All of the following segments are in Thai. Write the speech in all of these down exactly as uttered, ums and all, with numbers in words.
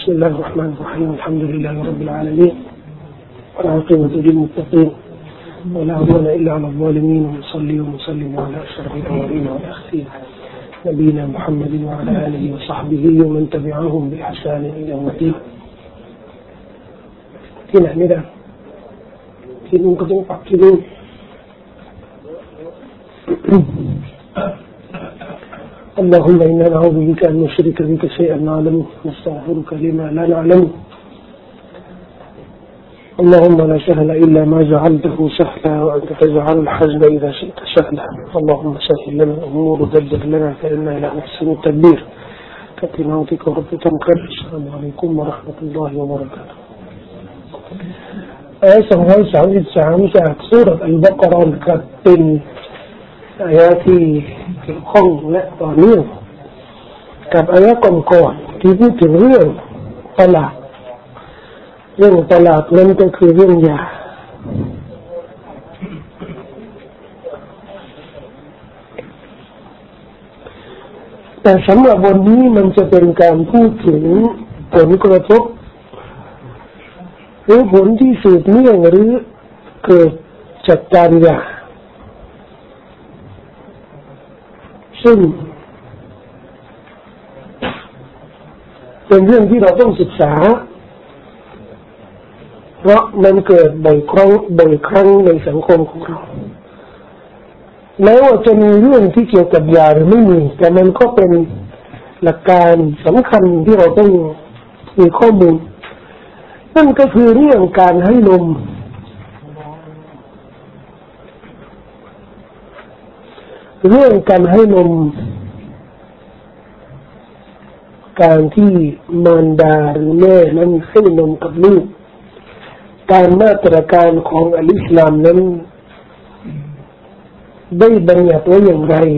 بسم الله الرحمن الرحيم الحمد لله رب العالمين والعاقبة للمتقين ولا عدوان إلا على الظالمين ونصلي ونسلم على أشرف الأولين والآخرين نبينا محمد وعلى آله وصحبه ومن تبعهم بإحسان إلى يوم الدين ที่ไหนไม่ได้ที่นู่นก็ต้องปรับที่นู่นاللهم إنا نعوذ بك أن نشرك بك شيئا نعلمه نستغفرك لما لا نعلمه اللهم لا سهل إلا ما جعلته سهلا وأنت تجعل الحزن إذا شئت سهلا اللهم سهل لنا الأمور ودبر لنا فإنا لا نحسن التدبير كتناوتك رب تنكر السلام عليكم ورحمة الله وبركاته آية سورة سبعةจากซูเราะห์อัลบะเกาะเราะห์ครับเป็นอายะที่เกี่ยวข้องและต่อเนื่องกับอายะก่อนๆที่พูดถึงเรื่องตลาดเรื่องตลาดนั้นก็คือเรื่องยาแต่สำหรับวันนี้มันจะเป็นการพูดถึงผลกระทบหรือผลที่สืบเนื่องหรือเกิดจากการยาซึ่งเป็นเรื่องที่เราต้องศึกษาเพราะมันเกิดบ่อยครั้งบ่อยครั้งในสังคมของเราแม้ว่าจะมีเรื่องที่เกี่ยวกับยาหรือไม่มีแต่มันก็เป็นหลักการสำคัญที่เราต้องมีข้อมูลนั่นก็คือเรื่องการให้นมเรื่องการให้นมการที่มารดาหรือแม่นั้นให้นมกับลูกการมาตรการของอัลอิสลามนั้นได้บัญญัติไว้อย่างไร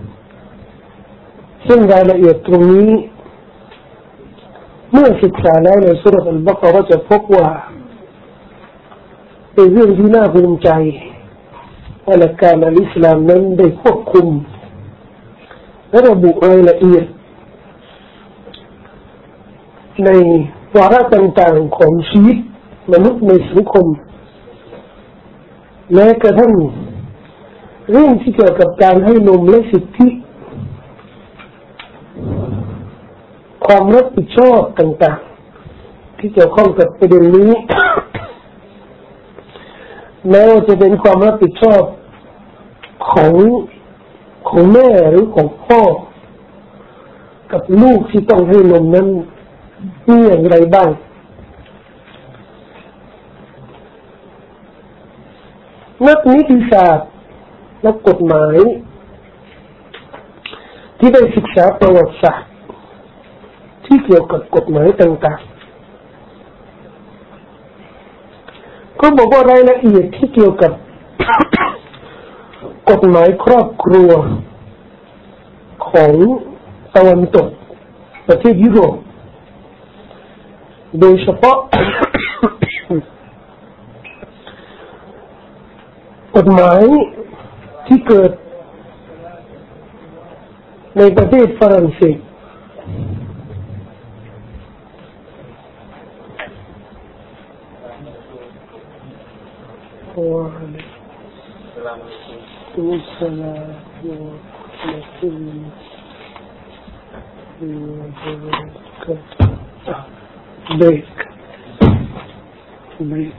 ซึ่งรายละเอียดตรงนี้เมื่อศึกษาแล้วในซูเราะห์อัลบะเกาะเราะห์จะพบว่าเป็นเรื่องที่น่าภูมิใจว่าหลักการอัลอิสลามนั้นได้ควบคุมและระบุรายละเอียดในวาระต่างๆของชีวิตมนุษย์ในสังคมแม้กระทั่งเรื่องที่เกี่ยวกับการให้นมและสิทธิความรับผิดชอบต่างๆที่เกี่ยวข้องกับประเด็นนี้แม้ว่าจะเป็นความรับผิดชอบของของแม่หรือของพ่อกับลูกที่ต้องให้นมนั้นมีอย่างไรบ้างนักนิติศาสตร์นักกฎหมายที่ได้ศึกษาประวัติศาสตร์ที่เกี่ยวกับกฎหมายต่างๆก็บอกว่ารายละเอียดที่เกี่ยวกับ กฎหมายครอบครัวของตะวันตกประเทศยุโรปโดยเฉพาะ กฎหมายที่เกิดในประเทศฝรั่งเศสbreak break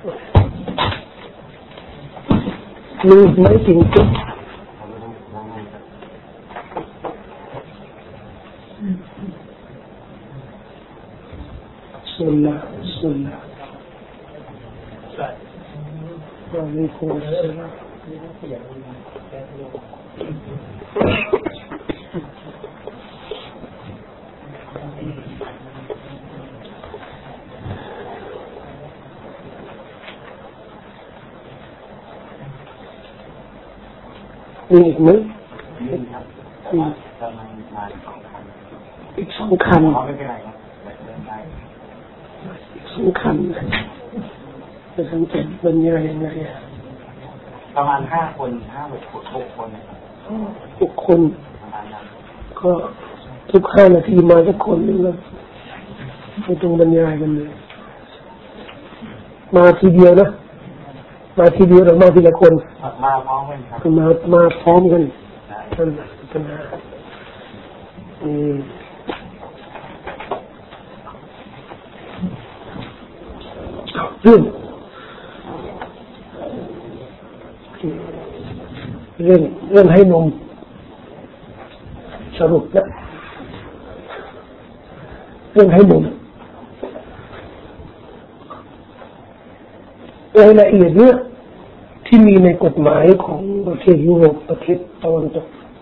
please making it bismillah bismillah وعليكم السلامมีอีกไหมอีกสองคันอีกสองคันจะสังเกตบรรยายยังไงประมาณห้าคนห้าหกหกคนหกคนก็ทุกห้านาทีมาสักคนนึงแล้วไม่ต้องบรรยายกันเลยมาทีเดียวนะมาทีเดียวหรือมาทีละคนมาพร้อมกันครับมามาพร้อมกันท่านปัญหาอืมเรื่องเรื่องเรื่องให้นมสรุปนะเรื่องให้นมรายละเอียดเนี่ยที่มีในกฎหมายของประเทศยุโรปประเทศตะวันตก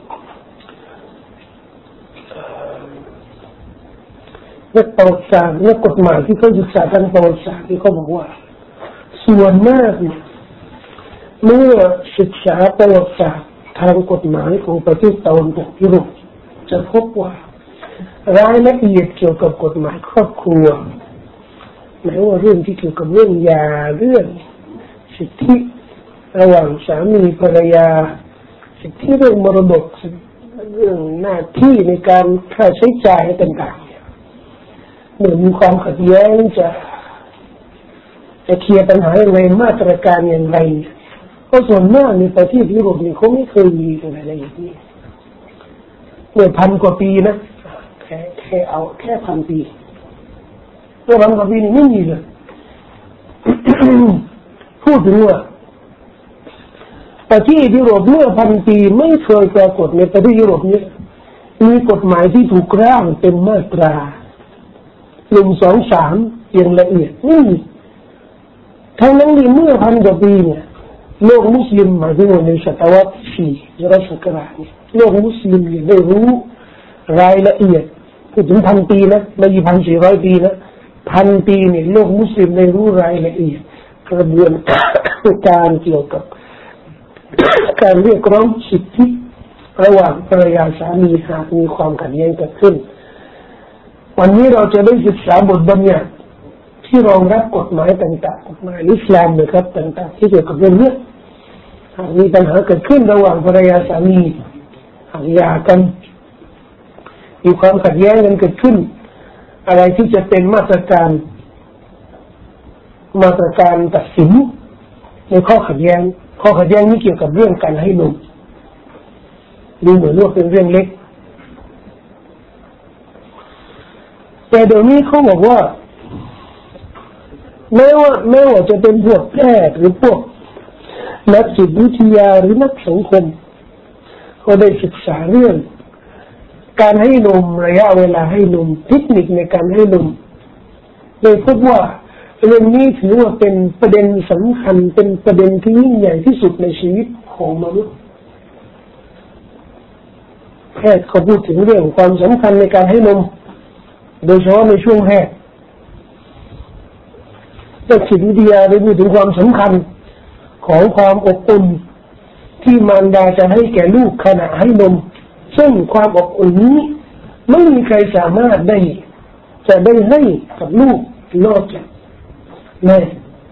นักประวัติศาสตร์นักกฎหมายที่เขาศึกษาทางประวัติศาสตร์ที่เขาบอกว่าส่วนมากเนี่ยเมื่อศึกษาประวัติศาสตร์ทางกฎหมายของประเทศตะวันตกยุโรปจะพบว่ารายละเอียดเกี่ยวกับกฎหมายครอบครัวหมายว่าเรื่องที่เกี่ยวกับเรื่องหย่าเรื่องสิทธิระหว่างสามีภรรยาสิทธิเรื่องมรดกเรื่องหน้าที่ในการค่าใช้จ่ายต่างๆเมื่อมีความขัดแย้งจะจะเคลียร์ปัญหาอย่างไรมาตรการอย่างไรเพราะส่วนมากในประเทศยุโรปนี่เขาไม่เคยมีอะไรอย่างนี้เมื่อพันกว่าปีนะแค่แค่เอาแค่พันปีเมื่อพันกว่าปีนี่ไม่มีเลยพูดถึงว่าประเทศยุโรปเมื่อพันปีไม่เคยปรากฏในประเทศยุโรปนี้มีกฎหมายที่ถูกร่างเป็นมาตราหนึ่งสองสามอย่างละเอียดนี่ทั้งนั้นที่เมื่อพันกว่าปีเนี่ยโลกมุสลิมหมายถึงว่าในศตวรรษที่สี่รัชกาลนี้โลกมุสลิมเนี่ยได้รู้รายละเอียดพูดถึงพันปีนะไม่ใช่พันสี่ร้อยปีนะพันปีเนี่ยโลกมุสลิมได้รู้รายละเอียดกระบวนการเกี่ยวกับการเรียกร้องสิทธิระหว่างภรรยาสามีหากมีความขัดแย้งเกิดขึ้นวันนี้เราจะได้ศึกษาบทบัญญัติที่รองรับกฎหมายต่างๆกฎหมายอิสลามนะครับต่างๆที่เกี่ยวกับเรื่องนี้หากมีปัญหาเกิดขึ้นระหว่างภรรยาสามีหากหย่ากันมีความขัดแย้งกันเกิดขึ้นอะไรที่จะเป็นมาตรการมาตรการตัดสินในข้อขัดแย้งข้อขัดแย้งนี้เกี่ยวกับเรื่องการให้นมดูเหมือนว่าเป็นเรื่องเล็กแต่เดี๋ยวนี้เขาบอกว่าแม้ว่าแม้ว่าจะเป็นพวกแพทย์หรือพวกนักจิตวิทยาหรือนักสังคมเขาได้ศึกษาเรื่องการให้นมระยะเวลาให้นมเทคนิคในการให้นมโดยพบว่าเรื่องนี้ถือว่าเป็นประเด็นสำคัญเป็นประเด็นที่ยิ่งใหญ่ที่สุดในชีวิตของมนุษย์แพทย์เขาพูดถึงเรื่องความสำคัญในการให้นมโดยเฉพาะในช่วงแรกนักจิตวิทยาได้พูดถึงความสำคัญของความอบอุ่นที่มารดาจะให้แก่ลูกขณะให้นมซึ่งความอบอุ่นนี้ไม่มีใครสามารถได้จะได้ให้กับลูกนอกจากแม่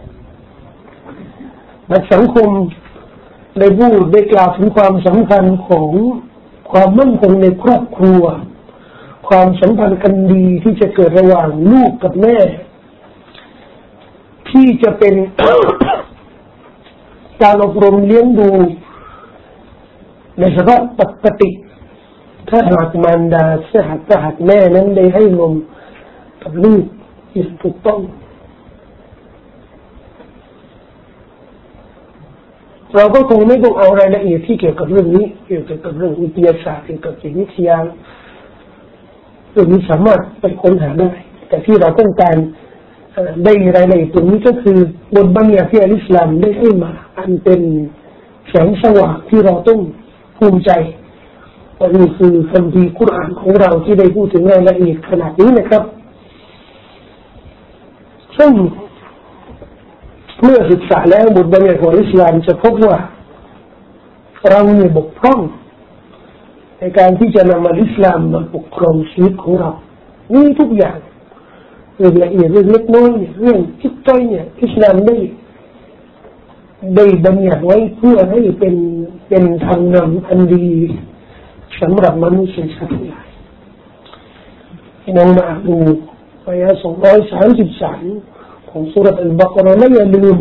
นักสังคมได้พูดได้กล่าวถึงความสำคัญของความมั่นคงในครอบครัวความสัมพันธ์กันดีที่จะเกิดระหว่างลูกกับแม่ที่จะเป็น การอบรมเลี้ยงดูในสภาพปกติถ้าหากมารดาถ้าหากถ้าหากแม่นั้นได้ให้นมกับลูกอย่างถูกต้องเราก็คงไม่ต้องเอารายละเอียดที่เกี่ยวกับเรื่องนี้เกี่ยวกับเรื่องวิทยาศาสตร์เกี่ยวกับจิตวิทยาเรื่องนี้สามารถไปค้นหาได้แต่ที่เราต้องการได้รายละเอียดตรงนี้ก็คือบทบัญญัติที่อัลอิสลามได้ให้มาอันเป็นแสงสว่างที่เราต้องภูมิใจว่านี่คือคัมภีร์กุรอานของเราที่ได้พูดถึงรายละเอียดขนาดนี้นะครับซึ่งเมื่อศึกษาแล้วบทบัญญัติของอิสลามจะพบว่าเราเนี่ยบกพร่องในการที่จะนำอัลอิสลามมาปกครองชีวิตของเรานี่ทุกอย่างเรื่องละเอียดเรื่องเล็กน้อยเนี่ยเรื่องจิตใจเนี่ยอิสลามได้ได้บัญญัติไว้เพื่อให้เป็นเป็นทางนำอันดีสำหรับมนุษยชาติน้องมาดูอายะสองร้อยสามสิบสามของสุเราะห์อัลบะเกาะเราะห์และอย่าลืม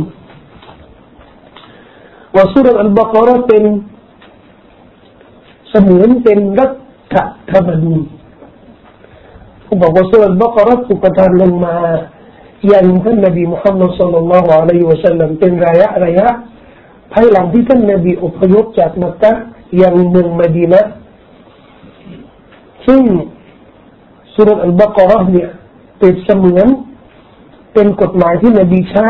ว่าสุเราะห์อัลบะเกาะเราะห์เป็นเสมือนเป็นรัฐธรรมนูญเขาบอกว่าสุเราะห์อัลบะเกาะเราะห์ถูกประทานลงมายังท่านนบีมุฮัมมัดศ็อลลัลลอฮุอะลัยฮิวะซัลลัมเป็นระยะระยะภายหลังที่ท่านนบีอพยพจากมักกะฮ์ยังเมืองมะดีนะห์ซึ่งสุเราะห์อัลบะเกาะเราะห์เนี่ยเป็นเสมือนเป็นกฎหมายที่นบีใช้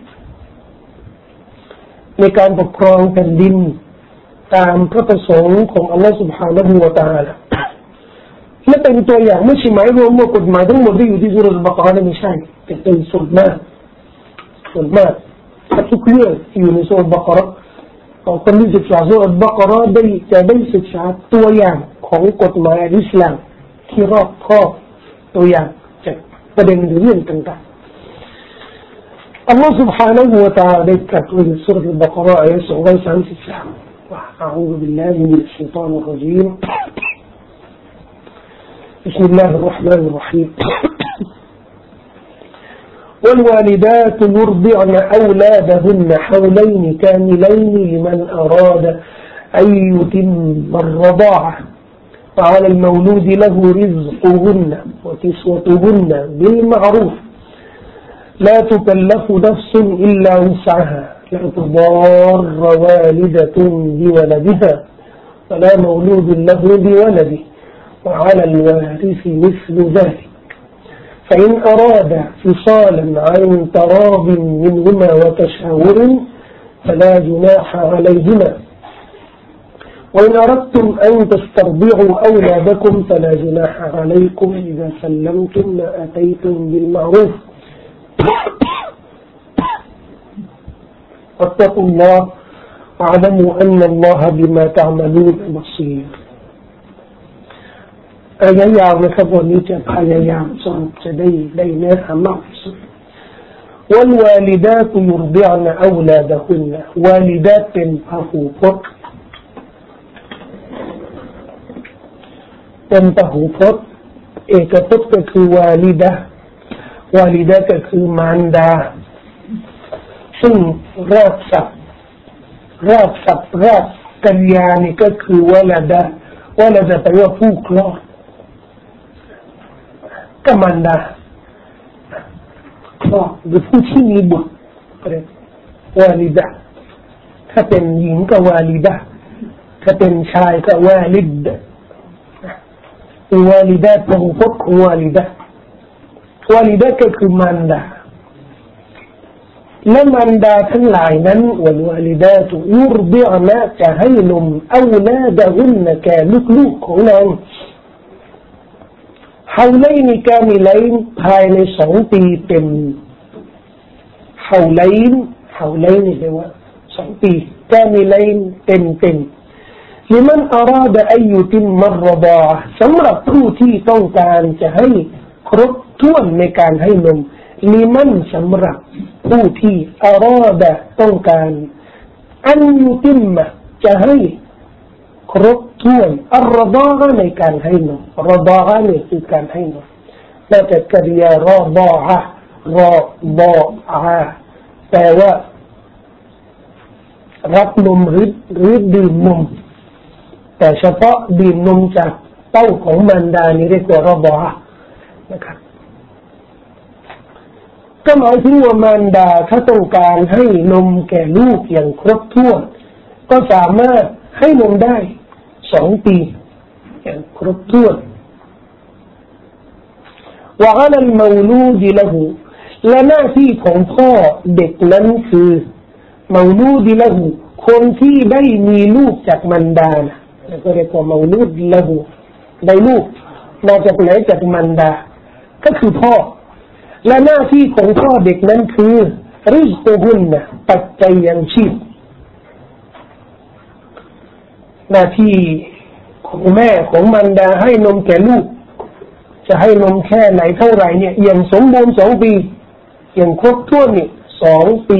ในการปกครองแผ่นดินตามพระประสงค์ของอัลลอฮฺ سبحانه และ تعالى และเป็นตัวอย่างไม่ใช่หมายรวมว่ากฎหมายทั้งหมดที่อยู่ที่สุเราะห์อัลบะเกาะเราะห์ไม่ใช่แต่เป็นส่วนมากส่วนมากทุกเรื่องที่อยู่ในสุเราะห์อัลบะเกาะเราะห์ของคนที่ศึกษาสุเราะห์อัลบะเกาะเราะห์ได้จะได้ศึกษาตัวอย่างของกฎหมายอิสลามที่รอบคอบตัวอย่างจากประเด็นเรื่องต่างๆอัลลอฮฺ سبحانه และ تعالى ได้ตรัสไว้ในสุเราะห์อัลบะเกาะเราะห์อายะสองร้อยสามสิบสามว่าอะอูซุบิลลาฮิมินัชชัยฏอนิรเราะญีมبسم الله الرحمن الرحيم والوالدات يرضعن أولادهن حولين كاملين لمن أراد أن يتم الرضاعة وعلى المولود له رزقهن وكسوتهن بالمعروف لا تكلف نفس إلا وسعها لا تضار والدة بولدها ولا مولود له بولده وعلى الوارث مثل ذلك فإن أراد فصالا عن تراض منهما وتشاور فلا جناح عليهما وإن أردتم أن تسترضعوا أولادكم فلا جناح عليكم إذا سلمتم ما أتيتم بالمعروف واتقوا الله واعلموا أن الله بما تعملون بصير อายะยาวนะครับวันนี้จะพยายามสรุปจะได้ได้เนื้อหามากที่สุด والوالدات يرضعن أولادهن والدات เป็นพหูพจน์เป็นพหูพจน์เอกพจน์ก็คือวาลิดะวาลิดะก็คือมารดาซึ่งรากศัพท์รากศัพท์รากกัญญานี่ก็คือวลดะวลดะแปลว่าผู้คลอดก็มารดาคลอดหรือผู้ที่มีบุตรเรียกวาลิดะถ้าเป็นหญิงก็วาลิดะถ้าเป็นชายก็วาลิดวาลิดะพหูพจน์ของวาลิดะวาลิดะก็คือมารดาและมารดาทั้งหลายนั้นวัลวาลิดาตุยุรดิอนะจะให้นมเอาลาดะฮุนนะแก่ลูกๆของนางฮาวไลน์กามิไลน์ภายในสองปีเต็มฮาวไลน์ฮาวไลน์นี่แปลว่าสองปีกามิไลน์เต็มเต็มลิมันอาราดะอัยยุติมมัรรดาสำหรับผู้ที่ต้องการจะให้ครบถ้วนในการให้นมลิมันสำหรับผู้ที่อาราดะต้องการอันยุติมมะจะให้ครบถ้วนอัรรดาในการให้นมรดาเนี่ยคือการให้นมมาจากกริยารอดาอะรอดาอะแปลว่ารับนมหรือหรือดื่มนมแต่เฉพาะดื่มนมจากเต้าของมารดานี่เรียกว่ารอดานะครับก็หมายถึงว่ามารดาถ้าต้องการให้นมแก่ลูกอย่างครบถ้วนก็สามารถให้นมได้สองปีอย่างครบถ้วนว่าอัลลมาวลูดละหูและหน้าที่ของพ่อเด็กนั้นคือมาวลูดละหูคนที่ได้มีลูกจากมารดานะแล้วก็เรียกว่ามาวลูดละหูได้ลูกมาจากไหนจากมารดาก็คือพ่อและหน้าที่ของพ่อเด็กนั้นคือริซกุฮุนนะปัจจัยยังชีพหน้าที่ของแม่ของมารดาให้นมแก่ลูกจะให้นมแค่ไหนเท่าไหร่เนี่ยอย่างสมบูรณ์สองปีอย่างครบถ้วนนี่สองปี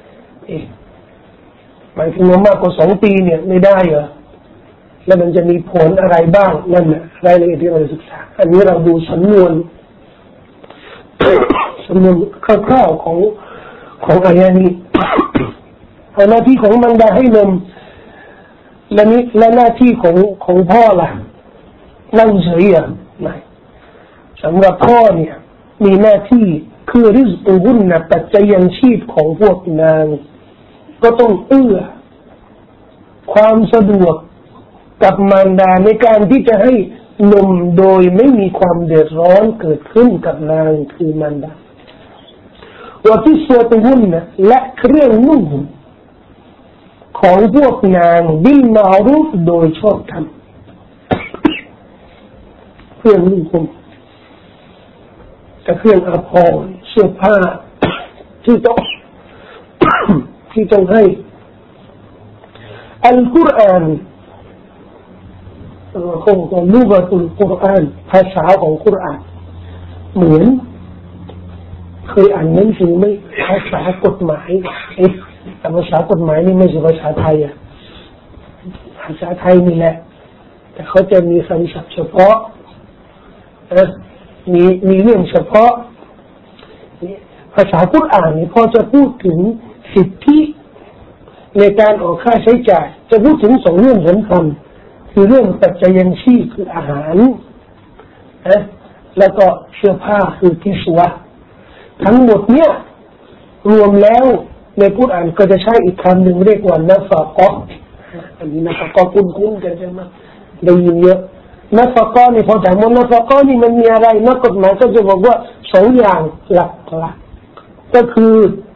หมายถึงว่ามากกว่าสองปีเนี่ยไม่ได้เหรอแล้วมันจะมีผลอะไรบ้างนั่นแหละรายละเอียดที่เราศึกษาอันนี้เราดูสำนวนสำนวนคร่าวๆของของอายะนี้หน้าที่ของมารดาให้นมและนี้และหน้าที่ของของพ่อล่ะนั่งเฉยอ่ะไม่สำหรับพ่อเนี่ยมีหน้าที่คือริซกุบุนนะปัจจัยยังชีพของพวกนางก็ต้องเอื้อความสะดวกกับมารดาในการที่จะให้นมโดยไม่มีความเดือดร้อนเกิดขึ้นกับนางคือมารดาว่าที่สวดบุญนะและเครื่องนุ่งห่มของพวกนางบิลมารูฟโดยชอบธรรมเครื่องนุ่งห่มกับเครื่องอาภรณ์เสื้อผ้าที่ต้องที่ต้องให้อัลกุรอานของของลูกอัลกุรอานภาษาของกุรอานเหมือนเคยอ่านหนังสือไหมภาษากฎหมายเอ๊ะแต่ภาษากฎหมายนี่ไม่ใช่ภาษาไทยอ่ะภาษาไทยนี่แหละแต่เขาจะมีคำศัพท์เฉพาะนะมีมีเรื่องเฉพาะภาษากุรอานนี่พอจะพูดถึงสิทธิในการออกค่าใช้จ่ายจะพูดถึงสองเรื่องสำคัญคือเรื่องปัจจัยยังชีพคืออาหารนะแล้วก็เสื้อผ้าคือกิสวะทั้งหมดเนี่ยรวมแล้วในกุรอานก็จะใช้อีกคำหนึ่งเรียกว่านัฟกะอันนี้นัฟกะคุ้นๆกันใช่ไหมได้ยินเยอะนัฟกะนี่พอถามว่านัฟกะนี่มันมีอะไรนักกฎหมายก็จะบอกว่าสองอย่างหลักๆก็คือ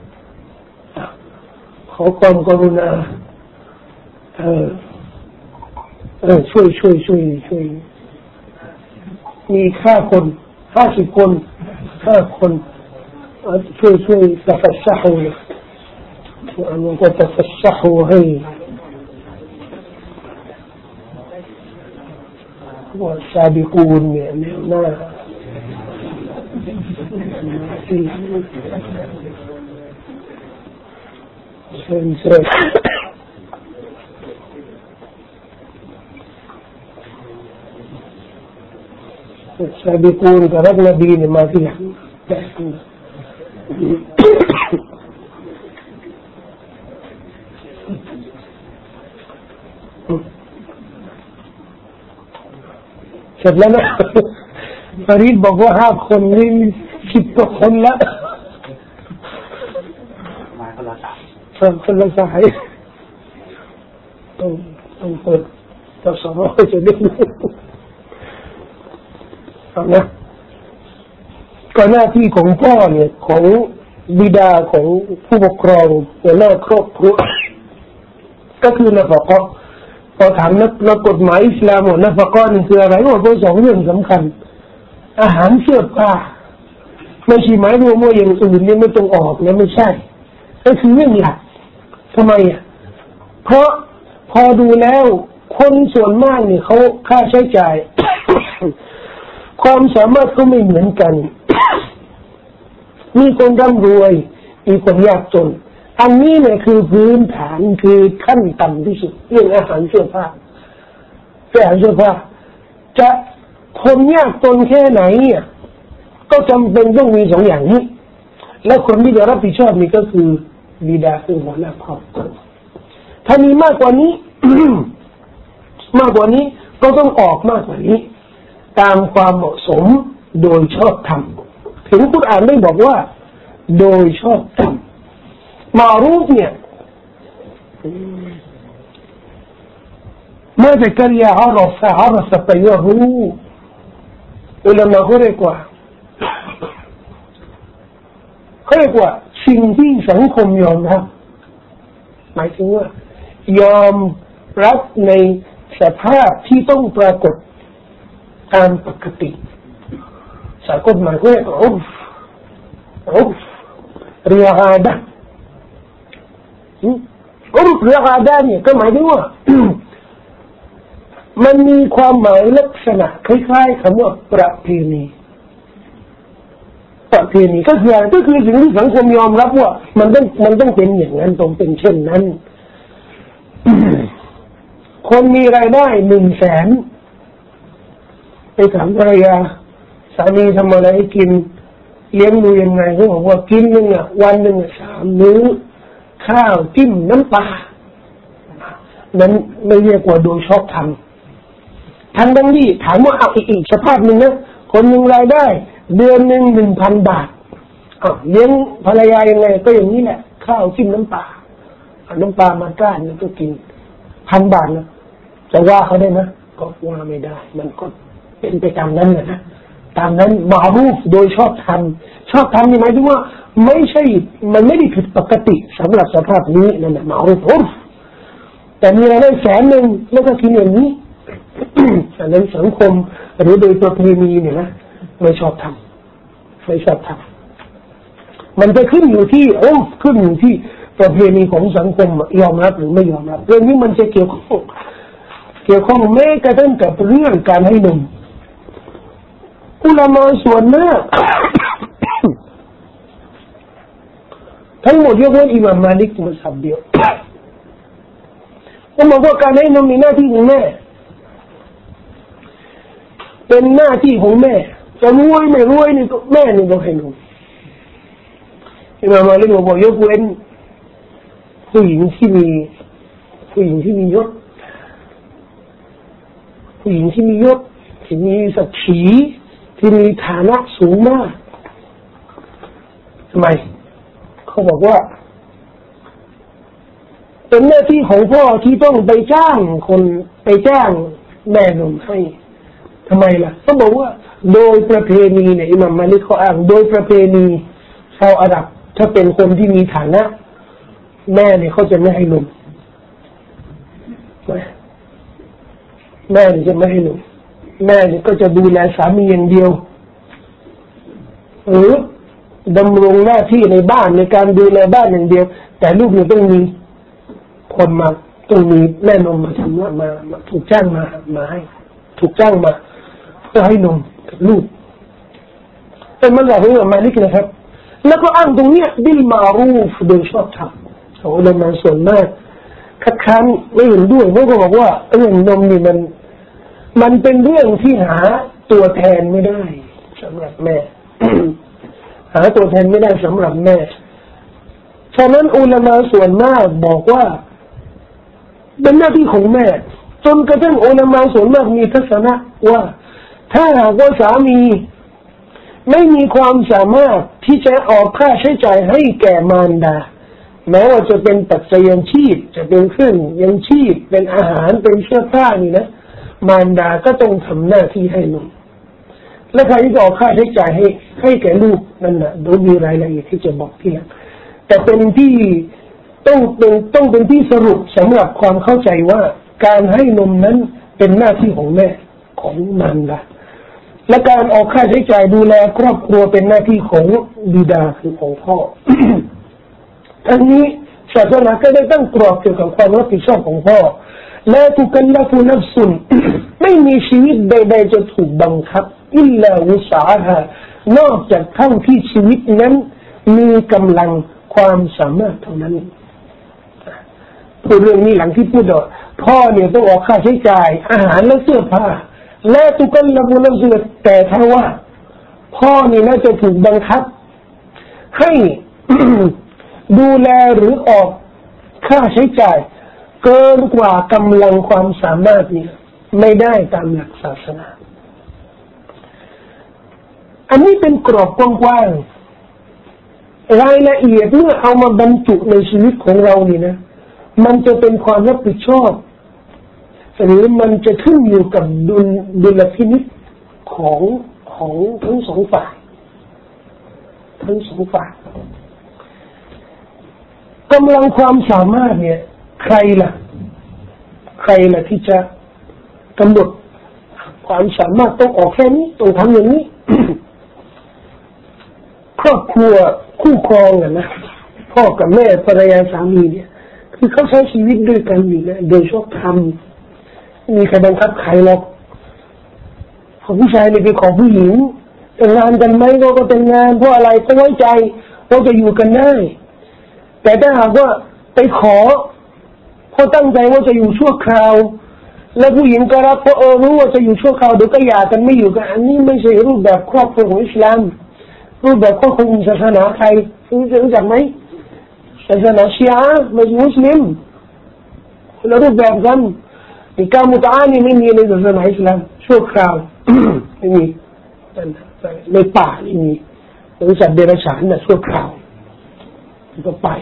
ขอความกรุณาเออเออช่วยช่วยช่วยช่วยมีค่าคนห้าสิบคนห้าคนช่วยช่วยตัฟซะฮูอันนี้ก็ตัฟซะฮูให้ว่าซาบิกูนเนี่ยแนวหน้าเชิญเชิญالسابقون قربنا بين ما فيهاเสร็จแล้วนะฟารีดบอกว่าห้าคนนี่สิบกว่าคนละมาคนละสายคนละสายต้องต้องเปิดตัฟสรอจะได้นะก็หน้าที่ของพ่อเนี่ยของบิดาของผู้ปกครองหัวหน้าครอบครัวก็คือนัฟกะพอถามนักนักกฎหมายอิสลามว่านัฟกะนี่คืออะไรก็เป็นสองเรื่องสำคัญอาหารเสื้อผ้าไม่ใช่หมายรวมว่าอย่างอื่นนี่ไม่ต้องออกนะไม่ใช่ก็คือเรื่องหลักทำไมอ่ะเพราะพอดูแล้วคนส่วนมากเนี่ยเขาค่าใช้จ่ายความสามารถก็ไม่เหมือนกันมีคนร่ำรวยมีคนยากจนอันนี้เนี่ยคือพื้นฐานคือขั้นต่ำที่สุดเรื่องอาหารเสื้อผ้าแต่อาหารเสื้อผ้าจะคนยากจนแค่ไหนเนี่ยก็จำเป็นต้องมีสองอย่างนี้และคนที่จะรับผิดชอบนี่ก็คือบิดาคือหัวหน้าครอบครัวถ้ามีมากกว่านี้ มากกว่านี้ก็ต้องออกมากกว่านี้ตามความเหมาะสมโดยชอบธรรมถึงกุรอานได้บอกว่าโดยชอบธรรมมารูฟเนี่ยมาจากกริยาอารัฟอารัฟไปว่ารู้อุลามะเขาเรียกว่าเขาเรียกว่าสิ่งที่สังคมยอมรับหมายถึงว่ายอมรับในสภาพที่ต้องปรากฏตามปกติสากลหมายก็เรียกอุฟอุฟเรียกอาดะอุฟเรียกอาดะเนี่ยก็หมายถึงว่ามันมีความหมายลักษณะคล้ายๆคำว่าประเพณีประเพณีก็คือก็คือสิ่งที่สังคมยอมรับว่ามันต้องมันต้องเป็นอย่างนั้นต้องเป็นเช่นนั้นคนมีรายได้หนึ่งแสนไปถามภรรยาสามีทำอะไรให้กินเลี้ยงดูยังไงเขาบอกว่ากินหนึ่งอ่ะวันหนึ่งสามมื้อข้าวจิ้มน้ำปลานั้นไม่เรียกว่าโดยชอบทำทั้งดังที่ถามว่าเอาอีกอีกสภาพหนึ่งนะคนหนึ่งรายได้เดือนหนึ่งหนึ่งพันบาทเลี้ยงภรรยายังไงก็อย่างนี้แหละข้าวจิ้มน้ำปลาเอาน้ำปลามาก้านแล้วก็กินพันบาทนะจะว่าเขาได้นะก็ว่าไม่ได้มันก็เป็นไปตามนั้นนะตามนั้นมารูฟโดยชอบทำชอบทำนี่หมายถึงว่าไม่ใช่มันไม่ได้ผิดปกติสำหรับสภาพนี้นั่นแหละมารูฟอุรฟแต่มีรายได้แสนหนึ่งแล้วก็กินอย่างนี้ อันนั้นสังคมหรือโดยประเพณีเนี่ยนะไม่ชอบทำไม่ชอบทำมันจะขึ้นอยู่ที่โอ้ขึ้นอยู่ที่ประเพณีของสังคมยอมรับหรือไม่ยอมรับเรื่องนี้มันจะเกี่ยวข้องเกี่ยวข้องแม้กระทั่งกับเรื่องการให้นมอุลามะส่วนมาก ทั้งหมดยกเว้นอิหม่ามมาลิกมัซฮับเดียวเขาบอกว่าการให้นมมีหน้าที่ของแม่เป็นหน้าที่ของแม่จะรวยไม่รวยนี่ก็แม่นี่ต้องให้นมอิหม่ามมาลิกบอกยกเว้นผู้หญิงที่มีผู้หญิงที่มียศผู้หญิงที่มียศที่มีศักดิ์ศรีที่มีฐานะสูงมากทำไมเขาบอกว่าเป็นหน้าที่ของพ่อที่ต้องไปจ้างคนไปจ้างแม่นมให้ทำไมล่ะเขาบอกว่าโดยประเพณีเนี่ยอิหม่ามมาลิกเขาอ้างโดยประเพณีชาวอาหรับถ้าเป็นคนที่มีฐานะแม่เนี่ยเขาจะไม่ให้นมแม่เนี่ยจะไม่ให้นมแม่เนี่ยก็จะดูแลสามีอย่างเดียวหรือดำรงหน้าที่ในบ้านในการดูแลบ้านอย่างเดียวแต่ลูกเนี่ยต้องมีคนมาต้องมีแม่นมมาทำมามาถูกจ้างมามาให้ถูกจ้างมาเพื่อให้นมกับลูกเป็นมันแบบนี้มาลิกนะครับแล้วก็อ้างตรงเนี้ยบิลมารูฟโดยชอบธรรมของอุลามะส่วนมากคัดค้านไม่เห็นด้วยเพราะเขาบอกว่าเรื่องนมนี่มันมันเป็นเรื่องที่หาตัวแทนไม่ได้สำหรับแม่ หาตัวแทนไม่ได้สำหรับแม่ฉะนั้นอุลามะส่วนมากบอกว่าเป็นหน้าที่ของแม่จนกระทั่งอุลามะส่วนมากมีทัศนะว่าถ้าหากว่าสามีไม่มีความสามารถที่จะออกค่าใช้จ่ายให้แก่มารดาแม้ว่าจะเป็นปัจจัยยังชีพจะเป็นเครื่องยังชีพเป็นอาหารเป็นเสื้อผ้านี่นะมารดาก็ต้องทำหน้าที่ให้นมและใครที่จะออกค่าใช้จ่ายให้ให้แก่ลูกนั่นนะโดยมีรายละเอียดที่จะบอกที่หลังแต่เป็นที่ต้องเป็นต้องเป็นที่สรุปสำหรับความเข้าใจว่าการให้นมนั้นเป็นหน้าที่ของแม่ของมารดาและการออกค่าใช้จ่ายดูแลครอบครัวเป็นหน้าที่ของบิดาคือของพ่อ ทั้งนี้ศาสนาก็ได้ตั้งกรอบเกี่ยวกับความรับผิดชอบของพ่อและทุกัลลฟุนัฟซุน ไม่มีชีวิตใดๆจะถูกบังคับอิลลาวุสอาฮานอกจากเท่าที่ชีวิตนั้นมีกำลังความสามารถเท่านั้นพูดเรื่องนี้หลังที่พูดว่าพ่อเนี่ยต้องออกค่าใช้จ่ายอาหารและเสื้อผ้าและทุกัลลฟุนัฟซุนแต่ถ้าว่าพ่อนี่น่าจะถูกบังคับให้ ดูแลหรือออกค่าใช้จ่ายเกินกว่ากำลังความสามารถนี่ไม่ได้ตามหลักศาสนาอันนี้เป็นกรอบกว้างๆรายละเอียดเมื่อเอามาบรรจุในชีวิตของเรานี่นะมันจะเป็นความรับผิดชอบหรือมันจะขึ้นอยู่กับดุลดุลพินิจของของทั้งสองฝ่ายทั้งสองฝ่ายกำลังความสามารถเนี่ยใครล่ะใครล่ะที่จะกำหนดความสามารถต้องออกแค่นี้ต้องทำอย่างนี้ ครอบครัวคู่ครองอ่ะนะพ่อกับแม่ภรรยาสามีเนี่ยคือเขาใช้ชีวิตด้วยกันอยู่นะโดยชอบธรรมมีใครบังคับใครหรอกของผู้ชายเนี่ยเป็นของผู้หญิงแต่งงานกันไหมก็ก็แต่งงานเพราะอะไรก็ไว้ใจว่าจะอยู่กันได้แต่ถ้าหากว่าไปขอเพราะตั้งใจว่าจะอยู่ชั่วคราวและผู้หญิงก็รับเพราะเออรู้ว่าจะอยู่ชั่วคราวเดี๋ยวก็หย่ากันไม่อยู่กันอันนี้ไม่ใช่รูปแบบครอบครัวของอิสลามรูปแบบก็คงศาสนาใครรู้จักไหมศาสนาชีอะห์ไม่ใช่มุสลิมคนละรูปแบบกันนิกามุตอะนี่ไม่มีในศาสนาอิสลามชั่วคราวไม่มีในป่าไม่มีบริษัทเดรัจฉานน่ะชั่วคราวก็ไป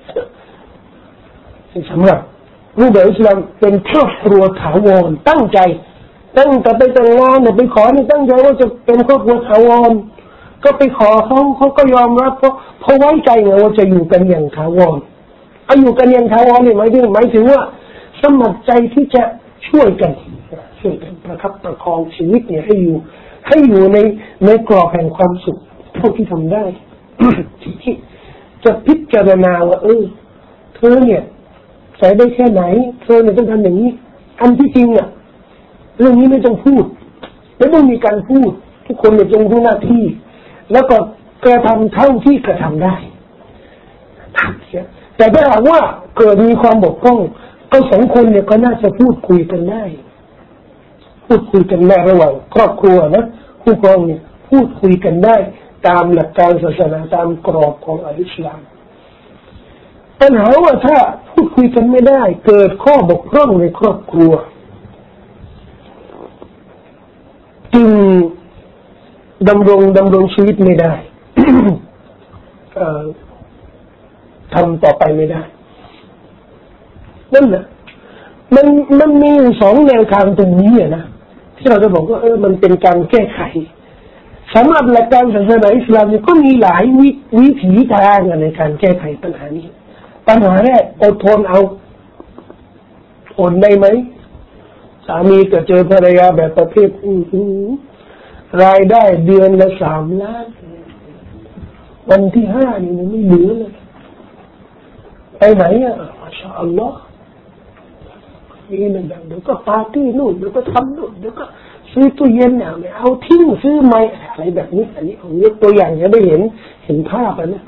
สำหรับรูปแบบอิสลามเป็นครอบครัวถาวรตั้งใจตั้งแต่ไปแต่งงานเนี่ยไปขอนี่ตั้งใจว่าจะเป็นครอบครัวถาวรก็ไปขอเขาเขาก็ยอมรับเพราะเพราะไว้ใจไงว่าจะอยู่กันอย่างถาวรเอาอยู่กันอย่างถาวรนี่หมายถึงหมายถึงว่าสมัครใจที่จะช่วยกันช่วยกันประคับประคองชีวิตเนี่ยให้อยู่ให้อยู่ในในกรอบแห่งความสุขเท่าที่ทำได้ ที่จะพิจารณาว่าเออเธอเนี่ยใส่ได้แค่ไหนเธอเนี่ยต้องทำอย่างนี้อันที่จริงอ่ะเรื่องนี้ไม่ต้องพูดไม่ต้องมีการพูดทุกคนเนี่ยจงรู้หน้าที่แล้วก็กระทำเท่าที่กระทำได้แต่ถ้าหากว่าเกิดมีความบกพร่องก็สองคนเนี่ยก็น่าจะพูดคุยกันได้พูดคุยกันได้ระหว่างครอบครัวนะผู้ปกครองเนี่ยพูดคุยกันได้ตามหลักการศาสนาตามกรอบของอัลอิสลามปัญหาว่าถ้าพูดคุยกันไม่ได้เกิดข้อบกพร่องในครอบครัวจึงดำรงดำรงชีวิตไม่ได้ ทำต่อไปไม่ได้นั่นแหละมันมันมีสองแนวทางตรงนี้นะที่เราจะบอกว่าเออมันเป็นการแก้ไขสำหรับหลักการศาสนาอิสลามก็มีหลายวิวิถีทางในการแก้ไขปัญหานี้ปัญหาแรกอดทนเอาอดได้ไหมสามีก็เจอภรรยาแบบประเภทรายได้เดือนละสามล้านวันที่ห้านี่มันไม่เหลือเลยไปไหนอ่ะมาชาอัลลอฮ์นี่มันแบบเดี๋ยวก็ปาร์ตี้นู่นเดี๋ยวก็ทำนู่นเดี๋ยวก็ซื้อตู้เย็นเนี่ยไม่เอาทิ้งซื้อใหม่อะไรแบบนี้อันนี้ผมยกตัวอย่างจะได้เห็นเห็นภาพนะ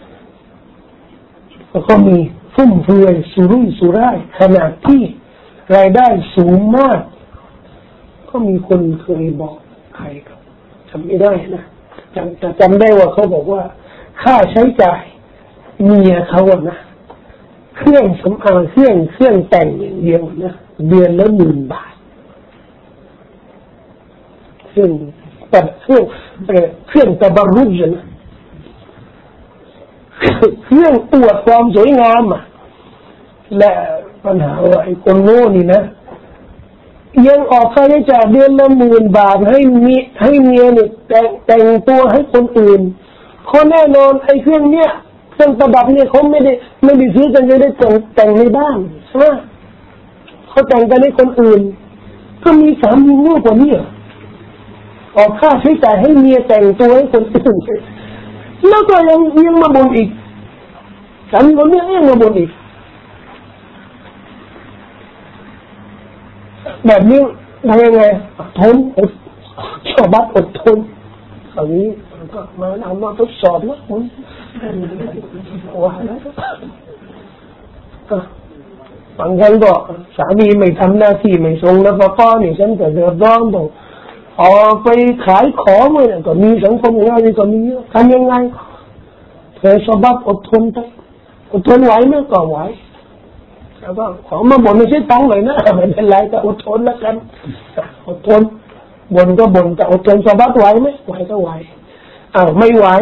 แล้วก็มีฟุ่มเฟือยสุรุ่ยสุร่ายขนาดที่รายได้สูงมากก็มีคนเคยบอกใครครับจำไม่ได้นะจำแต่จำได้ว่าเขาบอกว่าค่าใช้จ่ายเมียเขาอะนะเครื่องสำอางเครื่องเครื่องแต่งอย่างเดียวนะเดือนละหมื่นบาทเครื่องแต่เครื่องเครื่องตะบรุจนะเครื่องอวดความสวยงามอ่ะและปัญหาว่าไอ้คนโง่นี่นะยังออกค่าใช้จ่ายเดือนละหมื่นบาทให้มีให้เมียเนี่ยแต่งแต่งตัวให้คนอื่นเขาแน่นอนไอ้เครื่องเนี้ยเครื่องประดับเนี่ยเขาไม่ได้ไม่ได้ซื้อกันจะได้แต่งแต่งในบ้านใช่ไหมเขาแต่งกันให้คนอื่นก็มีสามีโง่กว่านี้ออกค่าใช้จ่ายให้เมียแต่งตัวให้คนอื่นแล้วก็ยังยังมาบ่นอีกสามีคนนี้ยังมาบ่นอีกแบบนี้ทำยังไงทนอดชาวบ้านอดทนอันนี้ก็มาเอามาทดสอบนะคุณว่าแล้วบางครั้งก็สามีไม่ทำหน้าที่ไม่ส่งแล้วพ่อนี่ฉันจะเดือดร้อนต้องออกไปขายของเลยก็มีสังคมของเรานี่ก็มีทำยังไงเธอชาวบ้านอดทนไปอดทนไหวไหมก็ไหวแล้วก็ขอมาบ่นไม่ใช่ตังเลยนะไม่เป็นไรก็อดทนแล้วกันอดทนบ่นก็บ่นแต่อดทนชาวบ้านไหวไหมไหวก็ไหวอ้าวไม่ไหว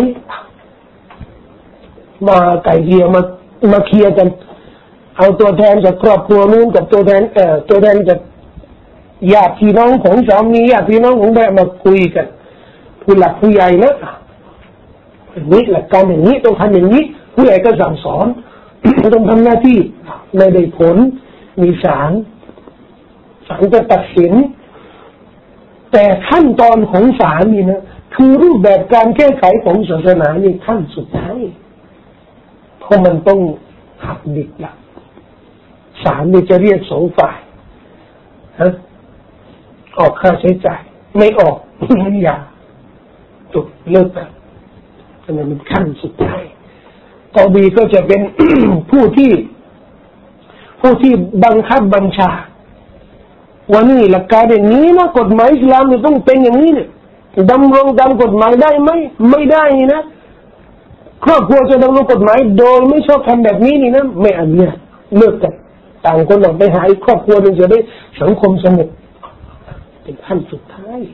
มาไก่เกลี่ยมามาเคลียร์กันเอาตัวแทนจากครอบครัวนู้นกับตัวแทนเอ่อตัวแทนจากญาติพี่น้องของสามีญาติพี่น้องของแม่มาคุยกันผู้หลักผู้ใหญ่นะนี่หลักการอย่างนี้ต้องทำอย่างนี้ผู้ใหญ่ก็สั่งสอนต้องทำหน้าที่ไม่ได้ผลมีศาลศาลจะตัดสินแต่ขั้นตอนของศาลนี่นะคือรูปแบบการแก้ไขของศาสนานี่ขั้นสุดท้ายเพราะมันต้องหักดิบละศาลนี่จะเรียกสองฝ่ายฮะออกค่าใช้จ่ายไม่ออกอย่าจบเลิกแบบอันนั้นมันขั้นสุดท้ายกอบีก็จะเป็น ผู้ที่ผู้ที่บังคับบัญชาวันนี้หลักการอย่างนี้นะกฎหมายอิสลามมันต้องเป็นอย่างนี้เนี่ยดำรงตามกฎหมายได้ไหมไม่ได้นี่นะครอบครัวจะดำรงกฎหมายโดยไม่ชอบทำแบบนี้นี่นะไม่อนุญาตเลิกกันต่างคนต่างไปหาอีกครอบครัวนึงจะได้สังคมสงบเป็นขั้นสุดท้าย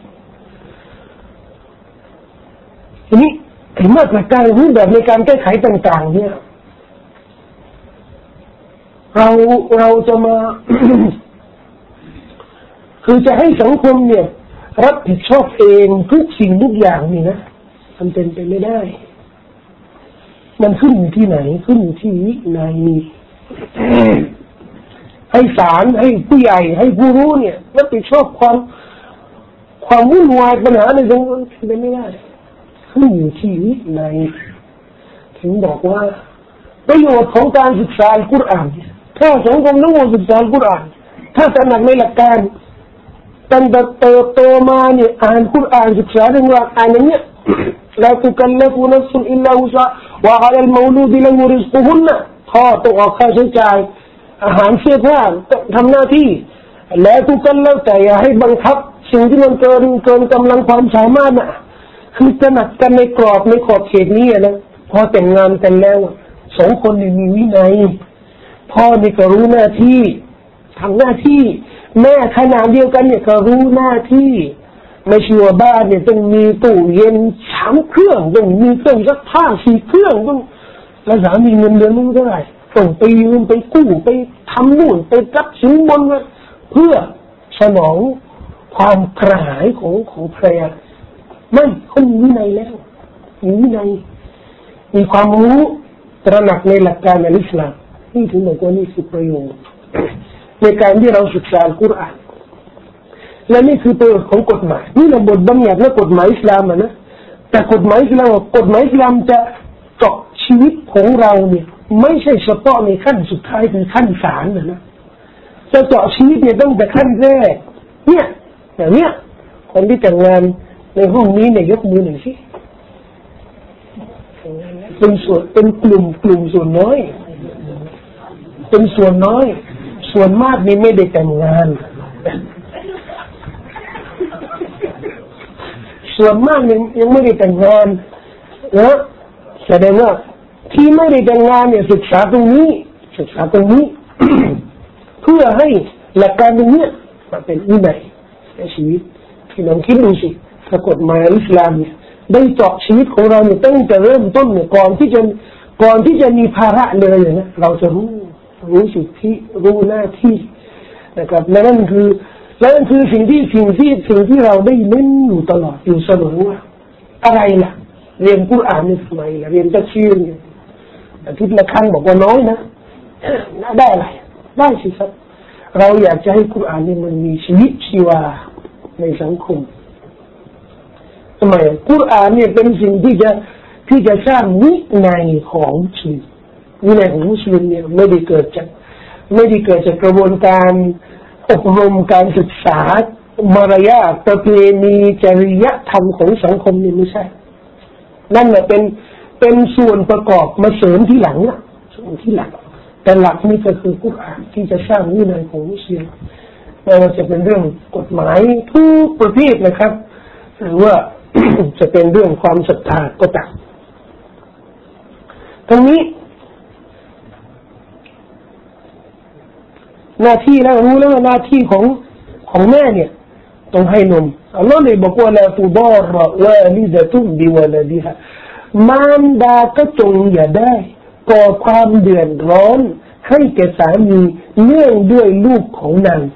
ทีนี้ไอ้มาตรการรูปแบบในการแก้ไขต่างๆเนี่ยเราเราจะมา คือจะให้สังคมเนี่ยรับผิดชอบเองทุกสิ่งทุกอย่างนี่นะมันเป็นไปไม่ได้มันขึ้นอยู่ที่ไหนขึ้นอยู่ที่วินัย ให้ศาลให้ผู้ใหญ่ให้ผู้รู้เนี่ยรับผิดชอบความความวุ่นวายปัญหาในสังคมเป็นไม่ได้ขึ้นอยู่ที่วินัยถึงบอกว่าประโยชน์ของการศึกษาอัลกุรอานถ้าสังคมทั้งหมดศึกษาอัลกุรอานถ้าตระหนักในหลักการตั้งแต่เติบโตมาเนี่ยอ่านกุรอานศึกษาเรื่องหลักอ่านอย่างเนี้ยلا تكلف نفس إلا وسعها وعلى المولود له رزقهنพ่อต้องออกค่าใช้จ่ายอาหารเสื้อผ้าทำหน้าที่แล้วทุกกันแล้วแต่อย่าให้บังคับสิ่งที่มันเกินเกินกำลังความสามารถน่ะคือจะหนักกันในกรอบในขอบเขตนี้นะพอแต่งงานกันแล้วสองคนนี่มีวินัยพ่อนี่ก็รู้หน้าที่ทำหน้าที่แม่ขนาดเดียวกันเนี่ยก็รู้หน้าที่ไม่ใช่ว่าบ้านเนี่ยต้องมีตู้เย็นสามเครื่องต้องมีเครื่องซักผ้าสี่เครื่องต้องแล้วสามีเงินเดือนไม่เท่าไหร่ต้องไปยืมไปกู้ไปทำนู่นไปรับสินบนเพื่อสนองความกระหายของของภรรยาไม่เขามีวินัยแล้วมีวินัยมีความรู้ตระหนักในหลักการอิสลามนี่ถึงบอกว่านี่คือประโยชน์ในการที่เราศึกษาอัลกุรอานและนี่คือประโยชน์ของกฎหมายนี่เราบทบัญญัติและกฎหมายอิสลามนะแต่กฎหมายอิสลามกฎหมายอิสลามจะเจาะชีวิตของเราเนี่ยไม่ใช่เฉพาะในขั้นสุดท้ายคือขั้นศาลนะนะจะเจาะชีวิตเนี่ยตั้งแต่ขั้นแรกเนี่ยอย่างเนี้ยคนที่แต่งงานในห้องนี้เนี่ยยกมือหน่อยสิเป็นส่วนเป็นกลุ่มกลุ่มส่วนน้อยเป็นส่วนน้อยส่วนมากนี่ไม่ได้แต่งงานส่วนมากยังยังไม่ได้แต่งงานนะแสดงว่าที่ไม่ได้แต่งงานเนี่ยศึกษาตรงนี้ศึกษาตรงนี้ เพื่อให้หลักการตรงนี้มาเป็นวินัยในชีวิตที่น้องคิดดูสิถ้ากฎหมายอิสลามเนี่ยได้เจาะชีวิตของเราเนี่ยตั้งแต่เริ่มต้นเนี่ยก่อนที่จะก่อนที่จะมีภาระเลยนะเราจะรู้รู้สิทธิรู้หน้าที่นะครับและนั่นคือและนั่นคือสิ่งที่สิ่งที่สิ่งที่เราได้เล่นอยู่ตลอดอยู่เสมอว่าอะไรล่ะเรียนกุรอานนี่ทำไมล่ะเรียนตัฟซีรเนี่ยอาทิตย์ละครั้งบอกว่าน้อยนะได้อะไรได้สิครับเราอยากจะให้กุรอานนี่มันมีชีวิตชีวาในสังคมทำไมกุรอานเนี่ยเป็นสิ่งที่จะที่จะสร้างวินัยของมุสลิมวินัยของมุสลิมเนี่ยไม่ได้เกิดจากไม่ได้เกิดจากกระบวนการอบรมการศึกษามารยาทประเพณีจริยธรรมของสังคมนี่ไม่ใช่นั่นแหละเป็นเป็นส่วนประกอบมาเสริมที่หลังอ่ะส่วนที่หลังแต่หลักนี่ก็คือกุรอานที่จะสร้างวินัยของมุสลิมไม่ว่าจะเป็นเรื่องกฎหมายทุกประเภทนะครับหรือว่า จะเป็นเรื่องความศรัทธาก็ตามตรงนี้หน้าที่แล้วรู้แล้วว่าหน้าที่ของของแม่เนี่ยต้องให้นมอัลลอฮ์เลยบอกว่าลาตุดารวาลิดะตุบิวะลาดิฮะมารดาก็จงอย่าได้ก่อความเดือดร้อนให้แก่สามีเนื่องด้วยลูกของนาง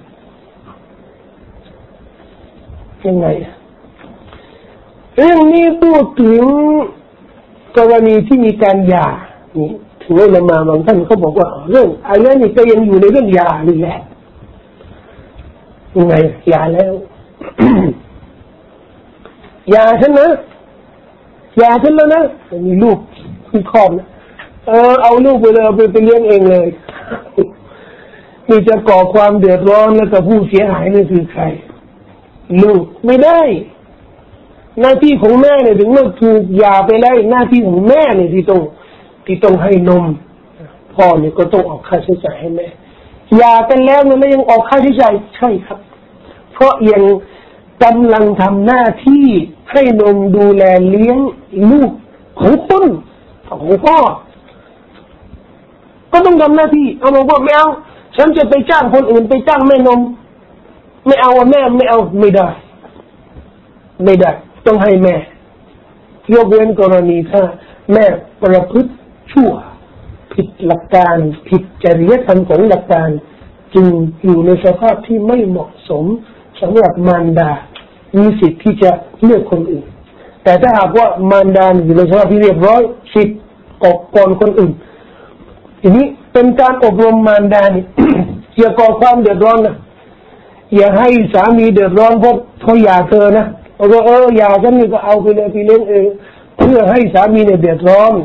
ยังไงเรื่องนี้พูดถึงกรณีที่มีการหย่านี่ถึงเวลามาบางท่านเขาบอกว่าเรื่องอะไรนี่ก็ยังอยู่ในเรื่องหย่านี่แหละยังไงหย่าแล้ว หย่าฉันนะหย่าฉันแล้วนะมีลูกคือครอบนะเออเอาลูกไปเลยไปไปเลี้ยงเองเลยนี่จะก่อความเดือดร้อนแล้วก็ผู้เสียหายนี่คือใครลูกไม่ได้หน้าที่ของแม่เนี่ยถึงเมื่อถูกหย่าไปแล้วหน้าที่ของแม่เนี่ยที่ต้องที่ต้องให้นมพ่อเนี่ยก็ต้องออกค่าใช้จ่ายให้แม่หย่ากันแล้วเนี่ยแล้วยังออกค่าใช้จ่ายใช่ครับเพราะอย่างกำลังทำหน้าที่ให้นมดูแลเลี้ยงลูกของคุณของพ่อก็ต้องทำหน้าที่เอาบอกว่าไม่เอาฉันจะไปจ้างคนอื่นไปจ้างแม่นมไม่เอาแม่ไม่เอาไม่ได้ไม่ได้ต้องให้แม่ยกเว้นกรณีถ้าแม่ประพฤติชั่วผิดหลักการผิดจริยธรรมของหลักการจึงอยู่ในสภาพที่ไม่เหมาะสมสำหรับมารดามีสิทธิ์ที่จะเลือกคนอื่นแต่ถ้าหากว่ามารดาอยู่ในสภาพที่เรียบร้อยสิทธิ์ออกก่อนคนอื่นทีนี้เป็นการอบรมมารดานี่ อย่าก่อความเดือดร้อนนะอย่าให้สามีเดือดร้อนเพราะเขาหย่าเธอนะเอาก็เออหย่าฉันนี่ก็เอาไปเลยไปเลี้ยงเองเพื่อให้สามีเนี่ยเดือดร้อน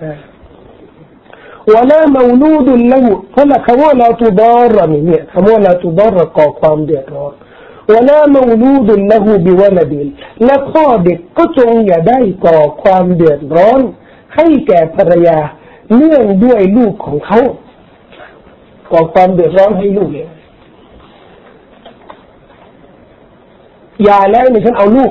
วะลาเมาลูดุลละหูเพราะละคำว่าลาตุดารเนี่ยคำว่าลาตุดารก่อความเดือดร้อนวะลาเมาลูดุลละหูบิวะลาดินและพ่อเด็กก็จงอย่าได้ก่อความเดือดร้อนให้แก่ภรรยาเนื่องด้วยลูกของเขาก่อความเดือดร้อนให้ลูกเนี่ยอย่าแล้วเนี่ยฉันเอาลูก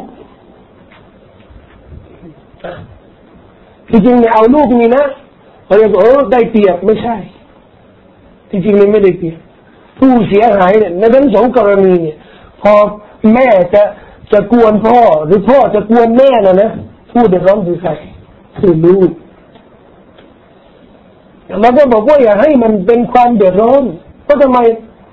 ที่จริงเนี่ยเอาลูกนี่นะเขาจะบอกเออได้เปรียบไม่ใช่ที่จริงเนี่ยไม่ได้เปรียบผู้เสียหายเนี่ยในทั้งสองกรณีเนี่ยพอแม่จะจะกวนพ่อหรือพ่อจะกวนแม่นะนะผู้เดือดร้อนคือใครคือลูกเราก็บอกว่าอย่าให้มันเป็นความเดือดร้อนเพราะทำไม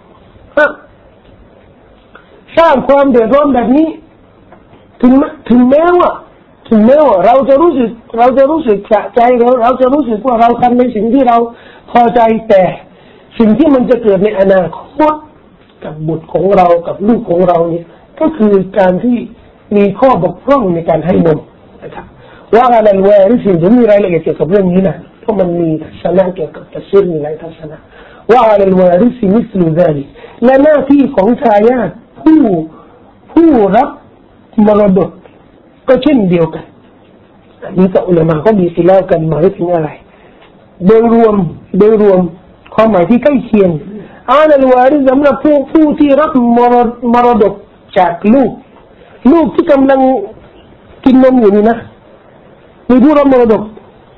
สร้างความเดือดร้อนแบบนี้ถึงถึงแม้ว่าถึงแม้ว่าเราจะรู้สึกเราจะรู้สึกสะใจเราเราจะรู้สึกว่าเราทำในสิ่งที่เราพอใจแต่สิ่งที่มันจะเกิดในอนาคตกับบุตรของเรากับลูกของเราเนี่ยก็คือการที่มีข้อบกพร่องในการให้นมนะครับว่าอะไรแวร์สิ่งที่มีรายละเอียดเกี่ยวกับเรื่องนี้นะเพราะมันมีทัศนะเกี่ยวกับตัฟซีรมีหลายทัศนะว่าอะไรแวร์สิ่งมิสลูซาลีและหน้าที่ของทายาทผู้ผู้รับมรดกก็เช่นเดียวกันอันนี้ก็อุลามะก็มีสิเล่ากันหมายถึงอะไรโดยรวมโดยรวมความหมายที่ใกล้เคียงอานัลวาริสสำหรับผู้ผู้ที่รับมรมรดกจากลูกลูกที่กำลังกินนมอยู่นี่นะมีผู้รับมรดก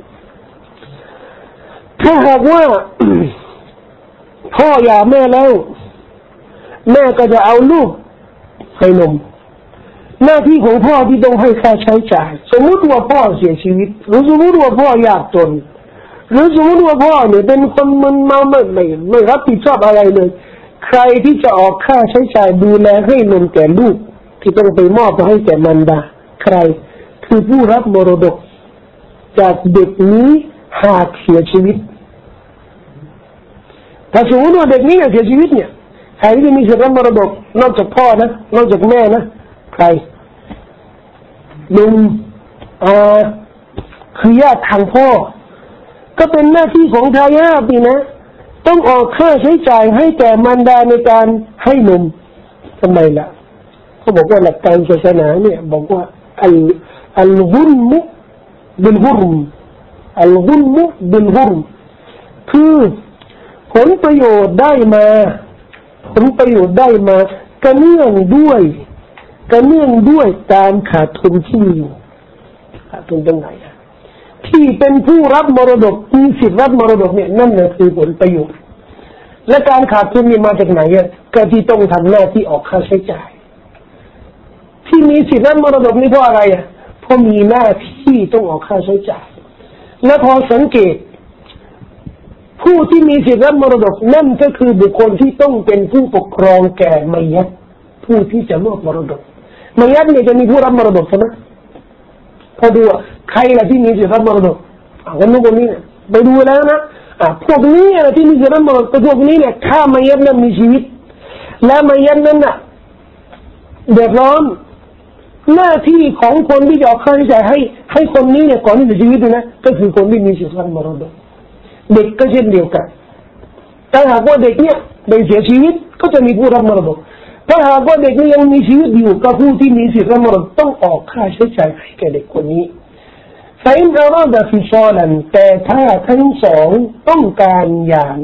ถ้าหากว่า พ่อหย่าแม่แล้วแม่ก็จะเอาลูกให้นมหน้าที่ของพ่อที่ต้องให้ค่าใช้จ่ายสมมติว่าพ่อเสียชีวิตหรือสมมติว่าพ่อยากจนหรือสมมติว่าพ่อเนี่ยเป็นคนมึนเมาไม่ไม่ไม่รับผิดชอบอะไรเลยใครที่จะออกค่าใช้จ่ายดูแลให้นมแก่ลูกที่ต้องไปมอบให้แก่มารดาใครคือผู้รับมรดกจากเด็กนี้หากเสียชีวิตถ้าสมมติว่าเด็กนี้เสียชีวิตเนี่ยใครที่มีสิทธิ์รับมรดกนอกจากพ่อนะนอกจากแม่นะใครลุงอ่าคือญาติทางพ่อก็เป็นหน้าที่ของทายาทนี่นะต้องออกค่าใช้จ่ายให้แก่มารดาในการให้นมทำไมล่ะเขาบอกว่าหลักการศาสนาเนี่ยบอกว่าอัลอัลกุลมุบิลฮุรมอัลกุลมุบิลฮุรมคือผลประโยชน์ได้มาผลประโยชน์ได้มากระเนื่องด้วยกระเนื่องด้วยการขาดทุนที่มีขาดทุนตรงไหนที่เป็นผู้รับมรดกมีสิทธิ์รับมรดกเนี่ยนั่นแหละคือผลประโยชน์และการขาดทุนนี่มาจากไหนอ่ะก็ที่ต้องทำหน้าที่ออกค่าใช้จ่ายที่มีสิทธิ์รับมรดกนี่เพราะอะไรอ่ะเพราะมีหน้าที่ต้องออกค่าใช้จ่ายและพอสังเกตผู้ที่มีสิทธิ์รับมรดกนั่นก็คือบุคคลที่ต้องเป็นผู้ปกครองแก่มัยยัตผู้ที่จะมอบมรดกมัยยัตเนี่ยจะมีผู้รับมรดกใช่ไหมพอดูอ่ะใครล่ะที่มีสิทธิ์รับมรดกอ่ะคนนู้นคนนี้เนี่ยไปดูแล้วนะอ่ะพวกนี้อ่ะที่มีสิทธิ์รับมรดกพวกนี้เนี่ยถ้ามัยยัตนั้นมีชีวิตและมัยยัตนั้นน่ะเดือดร้อนหน้าที่ของคนที่จะออกค่าใช้จ่ายให้ให้คนนี้เนี่ยก่อนที่จะชีวิตนะก็คือคนที่มีสิทธิ์รับมรดกเด็กก็เช่นเดียวกันถ้าหากว่าเด็กเนี่ยได้เสียชีวิตก็จะมีผู้รับมรดกถ้าหากว่าเด็กนี้ยังมีชีวิตอยู่ก็ผู้ที่มีสิทธิ์รับมรดกต้องออกค่าใช้จ่ายให้แก่เด็กคนนี้ไซน์เราได้ฟิซอลันแต่ถ้าทั้งสองต้องการอย่าง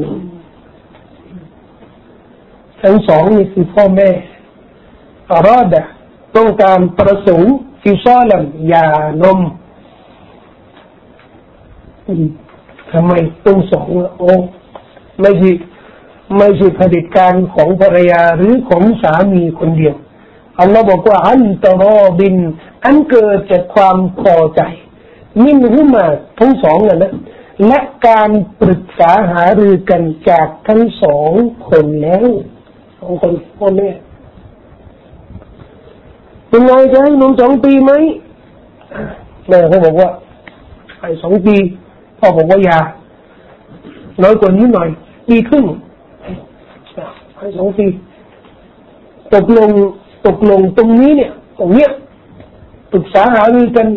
ทั้งสองนี่คือพ่อแม่อาราดะต้องการประสงค์ฟิซอลัมยานมทำไมต้องสองโอ้ไม่ใช่ไม่ใช่ผลิตการของภรรยาหรือของสามีคนเดียวอัลลอฮ์บอกว่าอันตรอบินอันเกิดจากความพอใจมินฮุมาทั้งสองน่ะนะและการปรึกษาหารือกันจากทั้งสองคนแล้วสองคนพ่อแม่เป็นไงจะให้นมสองปีไหมแม่เขาบอกว่าให้สองปีพ่อบอกว่าอย่าน้อยกว่านี้หน่อยปีครึ่งให้สองปีตกลงตกลงตรงนี้เนี่ยตรงเนี้ยปรึกษาหารือกัน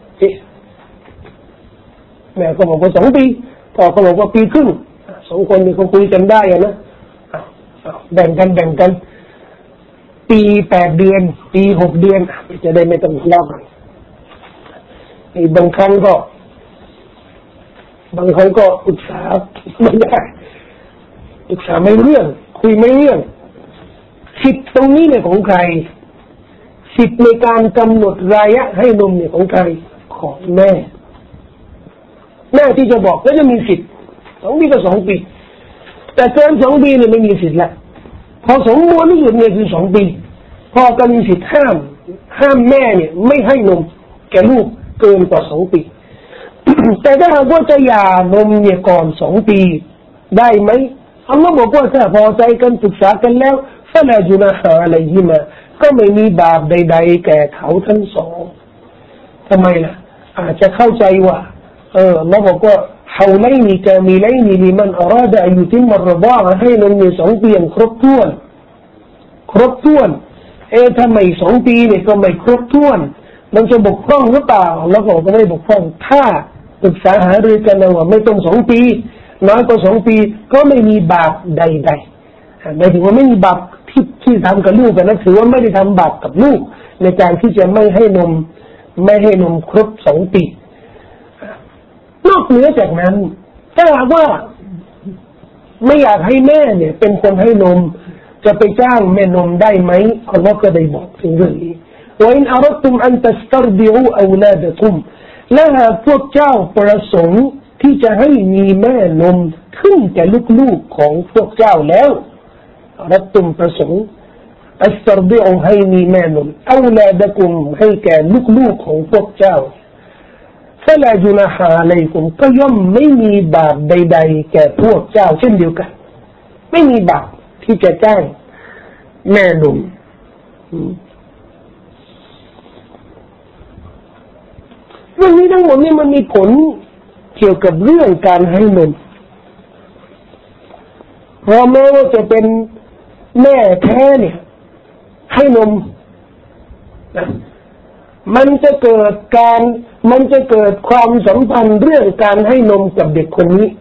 แม่ก็บอกว่าสองปีพ่อก็บอกว่าปีครึ่งสองคนนี่เขาคุยกันได้นะแบ่งกันแบ่งกันปีแปดเดือนปีหกเดือนจะได้ไม่ต้องทะเลาะกันไอ้บางครั้งก็บางครั้งก็ปรึกษาไม่ได้ปรึกษาไม่เรื่องคุยไม่เรื่องสิทธิ์ตรงนี้เนี่ยของใครสิทธิ์ในการกำหนดระยะให้นมเนี่ยของใครของแม่แม่ที่จะบอกก็จะมีสิทธิ์สองปีก็สองปีแต่เกินสองปีเนี่ยไม่มีสิทธิ์ละพอสมมติที่สุดเนี่ยคือสองปีพอก็มีสิทธิ์ห้ามห้ามแม่เนี่ยไม่ให้นมแก่ลูกเกินกว่าสองปี แต่ถ้าหากว่าจะหย่านมเนี่ยก่อนสองปีได้ไหมอัลลอฮ์บอกว่าถ้าพอใจกันปรึกษากันแล้วฟะลาจุนาฮะอะลัยฮิมาก็ไม่มีบาปใดๆแก่เขาทั้งสองทำไมล่ะอาจจะเข้าใจว่าเอออัลลอฮ์บอกว่าฮาวไลนีกามิไลนีลิมันอาราดะอันยุติมมัรฎอให้นมเนี่ยสองปีครบถ้วนครบถ้วนเอ๊ะทำไมสองปีเนี่ยก็ไม่ครบถ้วนมันจะบกพร่องหรือเปล่าแล้วก็ไม่บกพร่องถ้าปรึกษาหารือกันว่าไม่ต้องสองปีน้อยกว่าสองปีก็ไม่มีบาปใดๆหมายถึงว่าไม่มีบาปที่ที่ทำกับลูกกันนะถือว่าไม่ได้ทำบาปกับลูกในการที่จะไม่ให้นมไม่ให้นมครบสองปีนอกเหนือจากนั้นถ้าหากว่าไม่อยากให้แม่เนี่ยเป็นคนให้นมจะไปจ้างแม่นมได้ไหมอัลลอฮ์ก็ได้บอกถึงเรื่องนี้ว่าอินอารัตุมอันตัสตัรดิอูอาวลาดะกุมและหากพวกเจ้าประสงค์ที่จะให้มีแม่นมขึ้นแก่ลูกๆของพวกเจ้าแล้วอารัตุมประสงค์อัสตัรดิอูให้มีแม่นมอาวลาดะกุมให้แก่ลูกๆของพวกเจ้าฟะลาจุนาฮะอะลัยกุมก็ย่อมไม่มีบาปใดๆแก่พวกเจ้าเช่นเดียวกันไม่มีบาปที่จะจ้างแม่นมเรื่องนี้ทั้งหมดนี่มันมีผลเกี่ยวกับเรื่องการให้นมเพราะแม้ว่าจะเป็นแม่แท้เนี่ยให้นมนะมันจะเกิดการมันจะเกิดความสัมพันธ์เรื่องการให้นมกับเด็กคนนี้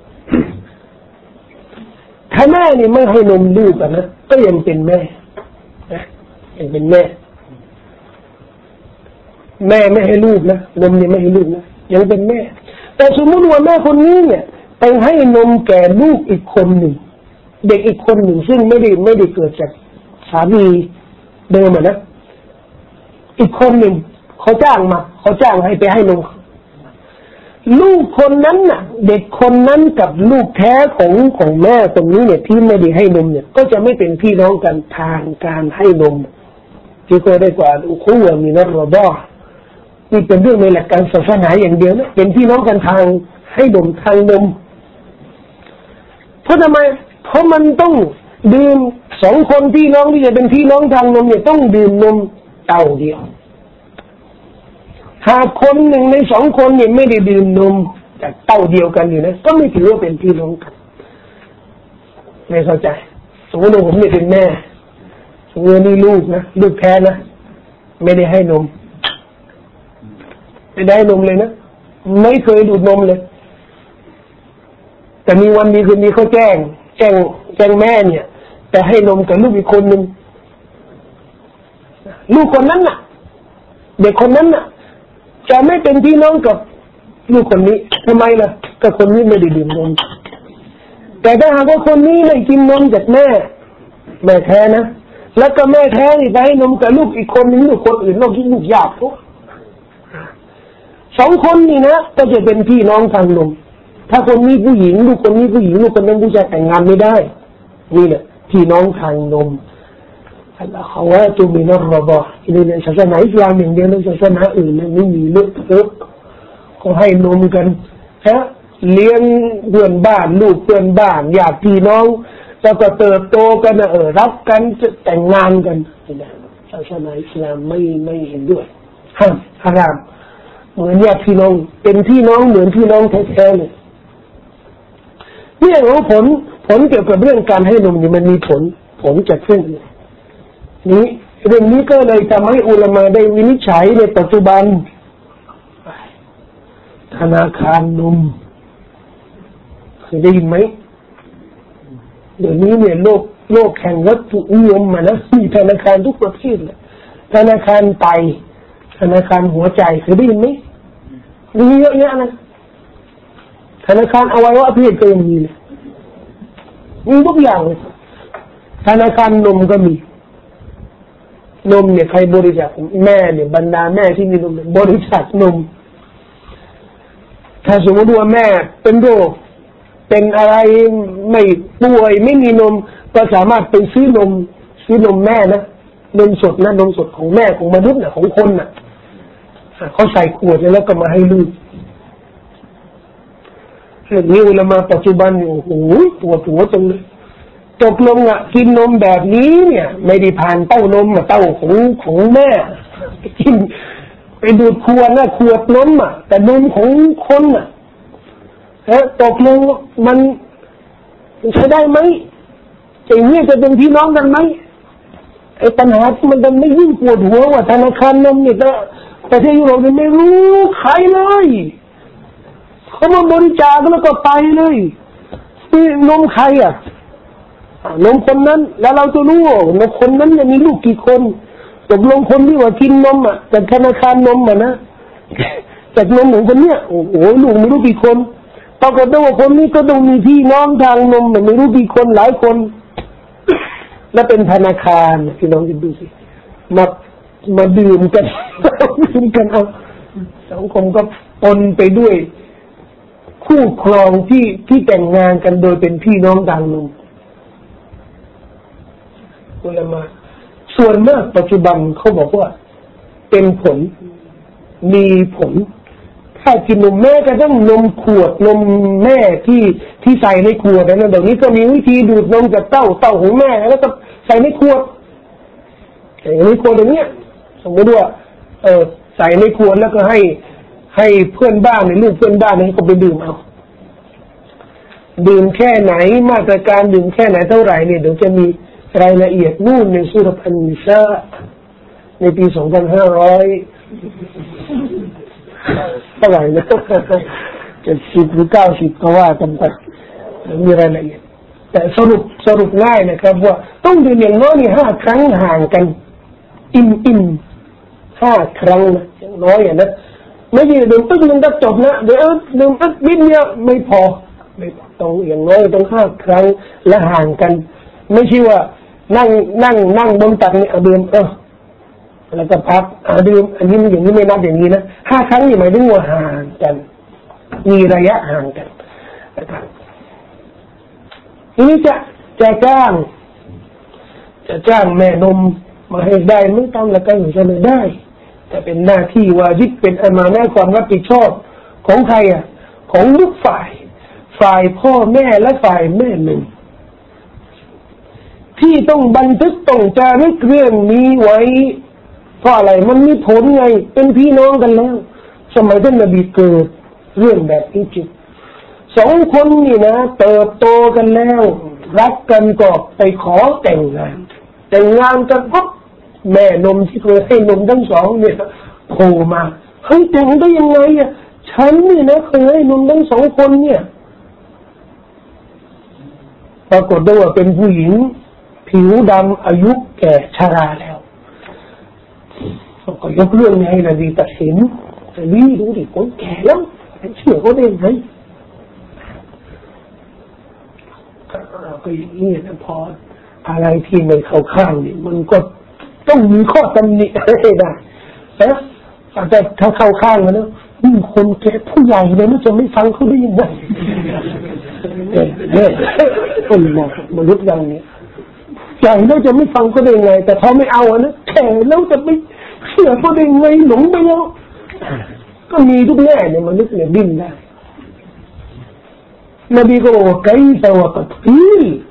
ถ้าแม่นี่ไม่ให้นมลูกอ่ะนะก็ยังเป็นแม่นะยังเป็นแม่แม่ไม่ให้ลูกนะนมยังไม่ให้ลูกนะยังเป็นแม่แต่สมมติว่าแม่คนนี้เนี่ยไปให้นมแก่ลูกอีกคนหนึ่งเด็กอีกคนหนึ่งซึ่งไม่ได้ไม่ได้เกิดจากสามีเดิมนะอีกคนหนึ่งเขาจ้างมาเขาจ้างให้ไปให้นมลูกคนนั้นน่ะเด็กคนนั้นกับลูกแท้ของของแม่คนนี้เนี่ยที่ไม่ได้ให้นมเนี่ยก็จะไม่เป็นพี่น้องกันทางการให้นมที่เคยได้กว่าอุคุวะมินัรรอฎอนี่เป็นเรื่องในหลักการศาสนาอย่างเดียวนะเป็นพี่น้องกันทางให้นมทางนมเพราะทำไมเพราะมันต้องดื่มสองคนพี่น้องที่จะเป็นพี่น้องทางนมเนี่ยต้องดื่มนมเต้าเดียวหากคนหนึ่งในสองคนเนี่ยไม่ได้ดื่มนมจากเต้าเดียวกันอยู่นะก็ไม่ถือว่าเป็นพี่น้องกันไม่เข้าใจสมมติว่าผมเนี่ยเป็นแม่สมมติว่านี่ลูกนะลูกแท้นะไม่ได้ให้นมไม่ได้นมเลยนะไม่เคยดูดนมเลยแต่มีวันนี้คืนนี้เขาแจ้งแจ้งแจ้งแม่เนี่ยแต่ให้นมกับลูกอีกคนนึงลูกคนนั้นน่ะเด็กคนนั้นน่ะจะไม่เป็นพี่น้องกับลูกคนนี้ทำไมล่ะก็คนนี้ไม่ได้ดื่มนมแต่ถ้าหากว่าคนนี้ไม่กินนมจากแม่แม่แท้นะแล้วก็แม่แท้นี่ไปให้นมกับลูกอีกคนนึงลูกคนอื่นลูกที่ลูกยากพวกสองคนนี่นะก็จะเป็นพี่น้องทางนมถ้าคนนี้ผู้หญิงลูกคนนี้ผู้หญิงลูกคนนั้นผู้ชายแต่งงานไม่ได้นี่แหละพี่น้องทางนมอัลฮาวาตุมินัรรบะนี่ในศาสนาอิสลามอย่างเดียวในศาสนาอื่นไม่มีเลือกเลือกเขาให้นมกันฮะเลี้ยงเพื่อนบ้านลูกเพื่อนบ้านญาติพี่น้องแล้วก็เติบโตกันเออรักกันแต่งงานกันนี่นะศาสนาอิสลามไม่ไม่เห็นด้วยห้ามฮารามเหมือนญาติพี่น้องเป็นพี่น้องเหมือนพี่น้องแท้ๆเลยเนี่ยของผลผลเกี่ยวกับเรื่องการให้นมนี่มันมีผลผลจากเรื่องนี้นี้เรื่องนี้ก็เลยทำให้อุลามะได้วินิจฉัยในปัจจุบันธนาคารนมเคยได้ยินไหมเดี๋ยวนี้เนี่ยโลกโลกแห่งวัตถุนิยมมานะมีธนาคารทุกประเภทเลยธนาคารไตธนาคารหัวใจเคยได้ยินไหมมีเยอะแยะนะธนาคารอวัยวะเพศก็ยังมีเลยมีทุกอย่างเลยธนาคารนมก็มีนมเนี่ยใครบริจาคแม่เนี่ยบรรดาแม่ที่มีนมบริจาคนมถ้าสมมติว่าแม่เป็นโรคเป็นอะไรไม่ป่วยไม่มีนมก็สามารถไปซื้อนมซื้อนมแม่นะนมสดนะนมสดของแม่ของมนุษย์น่ะของคนน่ะเขาใส่ขวดแล้วก็มาให้ลูกเรื่องนี้อุลามะปัจจุบันโอ้โหปวดหัวจังเลยตกลงอ่ะกินนมแบบนี้เนี่ยไม่ได้ผ่านเต้านมอ่ะเต้าของของแม่กินไปดูดขวดนะขวดนมอ่ะแต่นมของคนอ่ะแล้วตกลงมันใช้ได้ไหมอย่างนี้จะเป็นพี่น้องกันไหมไอ้ปัญหาที่มันจะไม่ยิ่งปวดหัวว่าธนาคารนมเนี่ยก็ประเทศยุโรปไม่รู้ใครเลยเขามาบริจาคแล้วก็ไปเลยนี่นมใครอ่ะนมคนนั้นแล้วเราจะรู้ว่านมคนนั้นจะมีลูกกี่คนตกลงคนที่ว่ากินนมอ่ะจากธนาคารนมอ่ะนะจากนมของคนเนี้ยโอ้โหลูกไม่รู้กี่คนปรากฏว่าคนนี้ก็ต้องมีพี่น้องทางนมไม่รู้กี่คนหลายคนแล้วเป็นธนาคารพี่น้องคิดดูสิมามาดื่มกันดื่มกันเอาสังคมก็ปนไปด้วยคู่ครองที่ที่แต่งงานกันโดยเป็นพี่น้องทางนมอุลามะส่วนมากปัจจุบันเขาบอกว่าเป็นผลมีผลถ้ากินนมแม่ก็ต้องนมขวดนมแม่ที่ที่ใส่ในขวดนะเดี๋ยวนี้ก็มีวิธีดูดนมจากเต้าเต้าของแม่แล้วก็ใส่ในขวดใส่ในขวดอย่างเนี้ยสมมติว่าเออใส่ในขวดแล้วก็ให้ให้เพื่อนบ้านในลูกเพื่อนบ้านให้เขาไปดื่มเอาดื่มแค่ไหนมาตรการดื่มแค่ไหนเท่าไหร่เนี่ยเดี๋ยวจะมีรายละเอียดนู่นในสุรพันนิสาในปีสองพันห้าร้อยเท่าไหร่นะเจ็ดสิบหรือเก้าสิบก็ว่ากันไปมีรายละเอียดแต่สรุปสรุปง่ายนะครับว่าต้องดื่มอย่างน้อยนี่ห้าครั้งห่างกันอิ่มอิ่มห้าครั้งนะอย่างน้อยอ่ะนะไม่ใช่ดื่มตึ้งนึงก็จบนะเดี๋ยวดื่มตึ้งนิดเดียวไม่พอไม่ต้องอย่างน้อยต้องห้าครั้งและห่างกันไม่ใช่ว่านั่งนั่งนั่งบนตักนี่เอาดื่มเออแล้วก็พักเอาดื่มอันนี้อย่างนี้ไม่นับอย่างนี้นะห้าครั้งนี่หมายถึงว่าห่างกันมีระยะห่างกันนะครับทีนี้จะจะจ้างจะจ้างแม่นมมาให้ได้ไม่ตามหลักการของศาสนาได้แต่เป็นหน้าที่วาญิบเป็นอามานะห์ความรับผิดชอบของใครอ่ะของทุกฝ่ายฝ่ายพ่อแม่และฝ่ายแม่นมที่ต้องบันทึกต้องจารึกเรื่องนี้ไว้เพราะอะไรมันมีผลไงเป็นพี่น้องกันแล้วสมัยท่านนบีเกิดเรื่องแบบนี้จริงสองคนนี่นะเติบโตกันแล้วรักกันก็ไปขอแต่งงานแต่งงานกันปุ๊บแม่นมที่เคยให้นมทั้งสองเนี่ยโผล่มาเฮ้ยแต่งได้ยังไงอ่ะฉันนี่นะเคยให้นมทั้งสองคนเนี่ยปรากฏว่าเป็นผู้หญิงผิวดำอายุแก่ชราแล้วก็ยกเรื่องนี้ให้นบีตัดสินนบีดูดิคนแก่แล้วเชื่อเขาได้ยังไงเราก็อย่างนี้นะพออะไรที่ไม่เข้าข้างนี่มันก็ต้องมีข้อตำหนิให้ได้นะแต่ถ้าเข้าข้างนะนี่คนแก่ผู้ใหญ่เลยมันจะไม่ฟังเขาได้ยังไงเนี่ยคนมองมนุษย์อย่างนี้ใหญ่แล้วจะไม่ฟังเขาได้ยังไงแต่เขาไม่เอาอะนะแก่แล้วจะไม่เชื่อเขาได้ยังไงหลงไปแล้วก็มีทุกแง่เนี่ยมนุษย์เนี่ยดิ้นได้นบีก็บอกไกด์สวะตัดฟี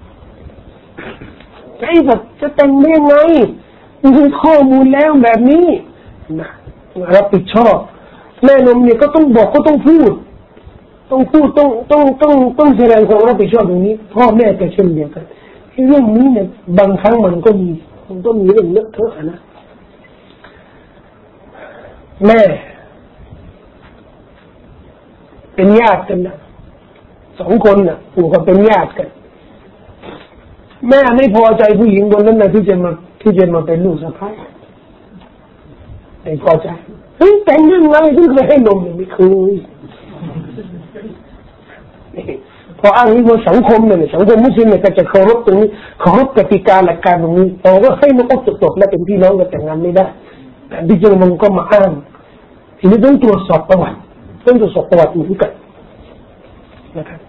ไกด์แบบจะแต่งได้ยังไงมีข้อมูลแล้วแบบนี้นะรับผิดชอบแม่นมเนี่ยก็ต้องบอกก็ต้องพูดต้องพูดต้องต้องต้องต้องแสดงความรับผิดชอบตรงนี้พ่อแม่ก็เช่นเดียวกันเรื่องนี้เนี่ยบางครั้งมันก็มีมันก็มีเรื่องเลอะเทอะนะแม่เป็นญาติกันนะสองคนน่ะปู่ก็เป็นญาติกันแม่ไม่พอใจผู้หญิงคนนั้นนะที่จะมาที่จะมาเป็นลูกสะใภ้ไม่พอใจเฮ้ยแต่งยังไงถึงเคยให้นมไม่เคยพออ้างนี้ว่าสังคมเนี่ยสังคมมุสลิมเนี่ยก็จะเคารพตรงนี้เคารพกติกาหลักการตรงนี้แต่ว่าให้มันก็จบๆแล้วเป็นพี่น้องกันแต่งงานไม่ได้แต่ที่จริงมันก็มาอ้างทีนี้ต้องตรวจสอบประวัติต้องตรวจสอบประวัติเหมือนกันนะครับ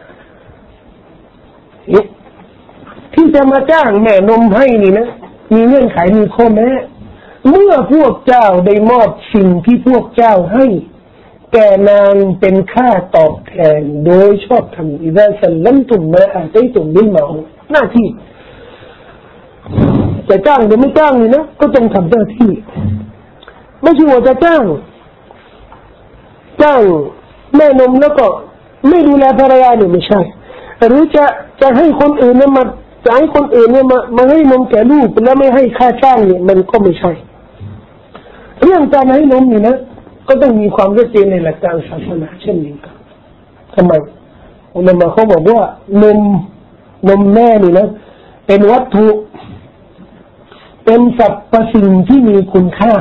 ที่จะมาจ้างแม่นมให้นี่นะมีเงื่อนไขมีข้อแม้เมื่อพวกเจ้าได้มอบสิ่งที่พวกเจ้าให้แก่นางเป็นค่าตอบแทนโดยชอบธรรมอิซาซัลลัมตุมมาอาตัยตุมบิลมาอูฟหน้าที่จะจ้างหรือไม่จ้างนี่นะก็ต้องทำหน้าที่ไม่ใช่ว่าจะจ้างจ้างแม่นมแล้วก็ไม่ดูแลภรรยาเนี่ยไม่ใช่หรือจะจะให้คนอื่นเนี่ยมาจะให้คนอื่นเนี่ยมามาให้นมแก่ลูกแล้วไม่ให้ค่าจ้างเนี่ยมันก็ไม่ใช่เรื่องการให้นมนี่นะก็ต้องมีความชัดเจนในหลักการศาสนาเช่นนี้ครับทำไมอุลามะเขาบอกว่านมนมแม่นี่นะเป็นวัตถุเป็นสรรพสิ่งที่มีคุณค่า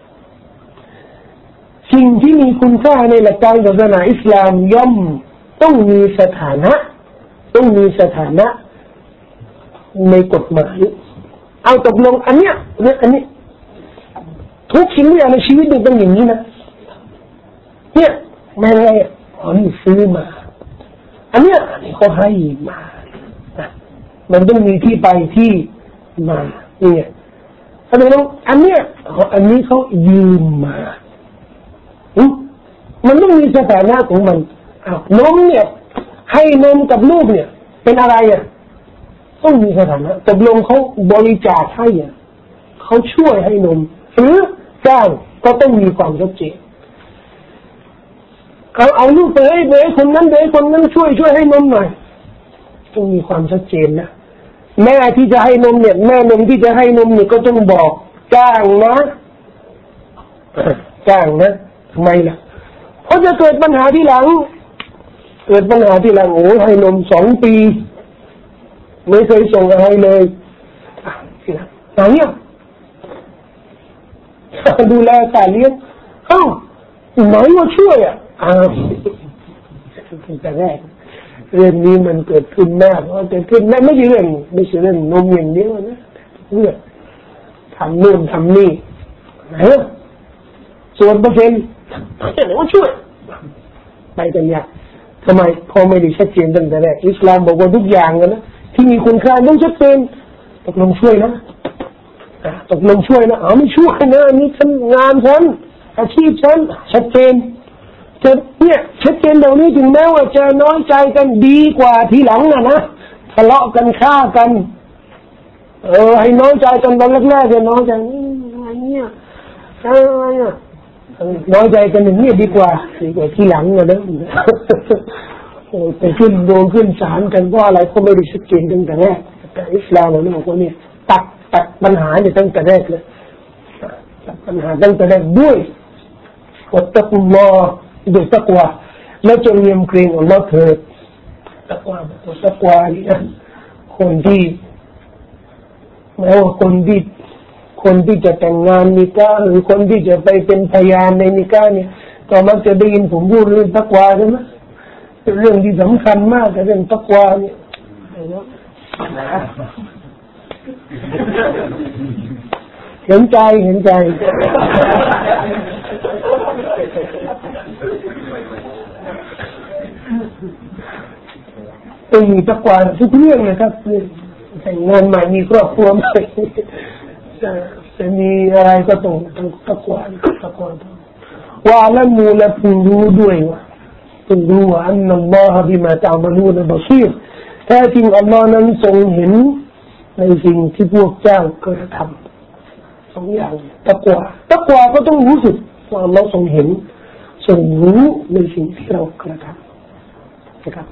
สิ่งที่มีคุณค่าในหลักการศาสนาอิสลามย่อมต้องมีสถานะต้องมีสถานะในกฎหมายเอาตกลงอันเนี้ยเนี่ยอันนี้ทุกสิ่งอย่างในชีวิตต้องอย่างนี้นะเนี่ยมาไงอ่ะอ๋อนี่ซื้อมาอันเนี้ยอันนี้เขาให้มามันต้องมีที่ไปที่มาเนี่ยถ้าตกลงอันเนี้ยอันนี้เขายืมมามันต้องมีสถานะของมันอ้าวนมเนี่ยให้นมกับลูกเนี่ยเป็นอะไรอ่ะต้องมีสถานะตกลงเขาบริจาคให้อ่ะเขาช่วยให้นมหรือจ้างก็ต้องมีความชัดเจนเขาเอาลูกไปให้ไปให้คนนั้นไปให้คนนั้นช่วยช่วยให้นมหน่อยต้องมีความชัดเจนนะแม่ที่จะให้นมเนี่ยแม่นมที่จะให้นมเนี่ยก็ต้องบอกจ้างนะจ้างนะทำไมล่ะเพราะจะเกิดปัญหาที่หลังเกิดปัญหาที่หลังโอ้ให้นมสองปีไม่เคยส่งอะไรเลยทีหลังไหนอ่ะดูแลการเลี้ยงเอ้าไหนว่าช่วยอ่ะอ้าวแต่แรกเรื่องนี้มันเกิดขึ้นมากเพราะเกิดขึ้นไม่ไม่ใช่เรื่องไม่ใช่เรื่องนมอย่างเดียวนะเรื่องทำนู่นทำนี่ไหนอ่ะส่วนเปอร์เซ็นต์ไหนว่าช่วยไปกันยากทำไมพอไม่ได้ชัดเจนตั้งแต่แรกอิสลามบอกว่าทุกอย่างนะที่มีคุณค่าต้องชัดเจนตกลงช่วยนะตกลงช่วยนะอ๋อไม่ช่วยนะนี่ฉันงานฉันอาชีพฉันชัดเจนจะเนี่ยชัดเจนเดี๋ยวนี้ถึงแม้ว่าจะน้อยใจกันดีกว่าทีหลังนะนะทะเลาะกันฆ่ากันเออให้น้อยใจกันตอนแรกๆจะน้อยใจอะไรเนี่ยอะไรอ่ะน้อยใจกันอย่างนี้ดีกว่าดีกว่าทีหลังนะนะโอ้ไปขึ้นโดนขึ้นศาลกันเพราะอะไรก็ไม่ได้ชัดเจนตั้งแต่แรกแต่อิสลามเนี่ยบอกว่าเนี่ยตัดตัดปัญหาเนี่ยตั้งแต่แรกเลยตัดปัญหาตั้งแต่แรกด้วยวัตถุลอด้วยตักวาและจงยำเกรงอัลลอฮ์เถิดตักวาตัวตักวานี่นะคนที่แม้ว่าคนที่คนที่จะแต่งงานนิกาหรือคนที่จะไปเป็นพยานในนิกาเนี่ยก็มักจะได้ยินผมพูดเรื่องตักวาใช่ไหมเป็นเรื่องที่สำคัญมากแต่เรื่องตักวาเนี่ยเห็นใจเห็นใจเป็นมีตะกวาทุกเรื่องนะครับแต่งงานใหม่มีครอบครัวใหม่จะจะมีอะไรก็ต้องต้องตะกวาตะกวาว่าละมูละพึงรู้ด้วยว่าพึงรู้ว่าอันนัลลอฮฺบิมาตะอ์มะลูนบะซีรแท้จริงอัลลอฮ์นั้นทรงเห็นในสิ่งที่พวกเจ้ากระทำสองอย่างตะกวาตะกวาก็ต้องรู้สึกว่าอัลลอฮ์ทรงเห็นทรงรู้ในสิ่งที่เรากระทำนะครับ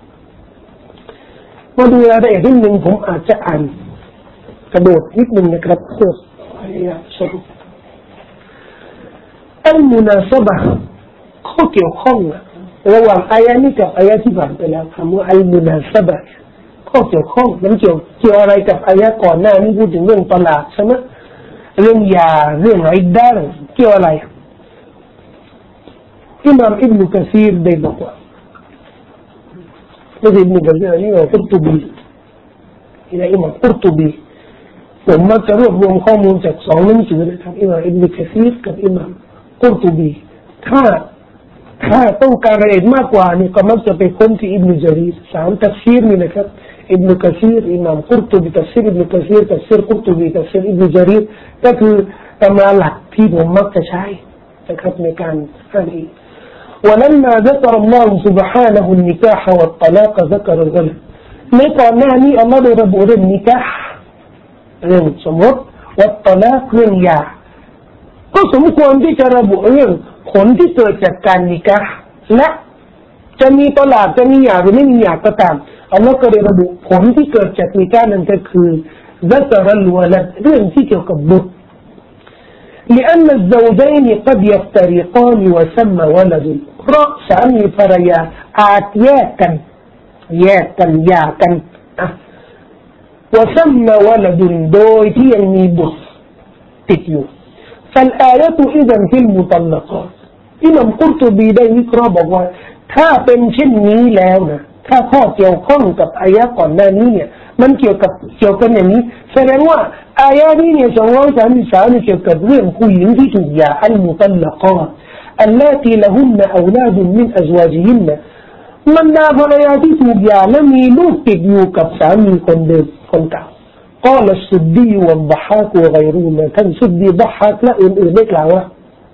มาดูรายละเอียดนิดนึงผมอาจจะอ่านกระโดดนิดนึงนะครับเพื่อพยายามสรุปอัลมุนาซะบะห์ข้อเกี่ยวข้องระหว่างอายะนี้กับอายะที่ผ่านไปแล้วคำว่าอัลมุนาซะบะห์ข้อเกี่ยวข้องมันเกี่ยวเกี่ยวอะไรกับอายะก่อนหน้านี้พูดถึงเรื่องตลาดใช่ไหมเรื่องยาเรื่องอิดดาเกี่ยวอะไรอิมามอิบนุกะซีรได้บอกว่าไม่ใช่อิบนุกะซีรนี่ว่ากุรตุบีนี่นะอิมามกุรตุบีผมมักจะรวบรวมข้อมูลจากสองหนังสือนะครับอิมามอิบนุกะซีรกับอิมามกุรตุบีถ้าถ้าต้องการรายละเอียดมากกว่านี่ก็มักจะไปค้นที่อิบนุจารีรสามตัฟซีรนี่นะครับอิบนุกะซีรอิมามกุรตุบีตัฟซีรอิบนุกะซีรตัฟซีรกุรตุบีตัฟซีรอิบนุจารีรก็คือตำราหลักที่ผมมักจะใช้นะครับในการอ่านอีกولما ذكر الله سبحانه النكاح والطلاق ذكر الغلب ในก่อนหน้านี้อัลลอฮ์ได้ระบุเรื่องนิกาห์เรื่องสมรสวัตตลากเรื่องหย่าก็สมควรที่จะระบุเรื่องผลที่เกิดจากการนิกาห์และจะมีตลากจะมีหย่าหรือไม่มีหย่าก็ตามอัลลอฮ์ก็ได้ระบุผลที่เกิดจากนิกาห์นั้นก็คือ ذكر الولد เรื่องที่เกี่ยวกับบุตรلأن الزوجين قد يفترقان وسمى ولد เพราะสามีภรรยาอาจแยกกันแยกกันหย่ากันอ่ะ وسمى ولد โดยที่ยังมีบุตรติดอยู่ فالآية إذا في المطلقات อิหม่ามกุรตุบีได้วิเคราะห์บอกว่าถ้าเป็นเช่นนี้แล้วนะถ้าข้อเกี่ยวข้องกับอายะก่อนหน้านี้เนี่ยมันเกี่ยวกับเกี่ยวกันอย่างนี้แสดงว่าอายะนี้เนี่ยสองร้อยสามสิบสามเนี่ยเกี่ยวกับเรื่องผู้หญิงที่ถูกหย่าอัลมุตัลลักาตاللاتي لهن أولاد من أزواجهن มันดาภรรยาที่ถูกหย่าและมีลูกติดอยู่กับสามีคนเดิมคนเก่า قال السدي والضحاك وغيرهما ท่านสุดดีضحاكและอื่นๆได้กล่าวว่า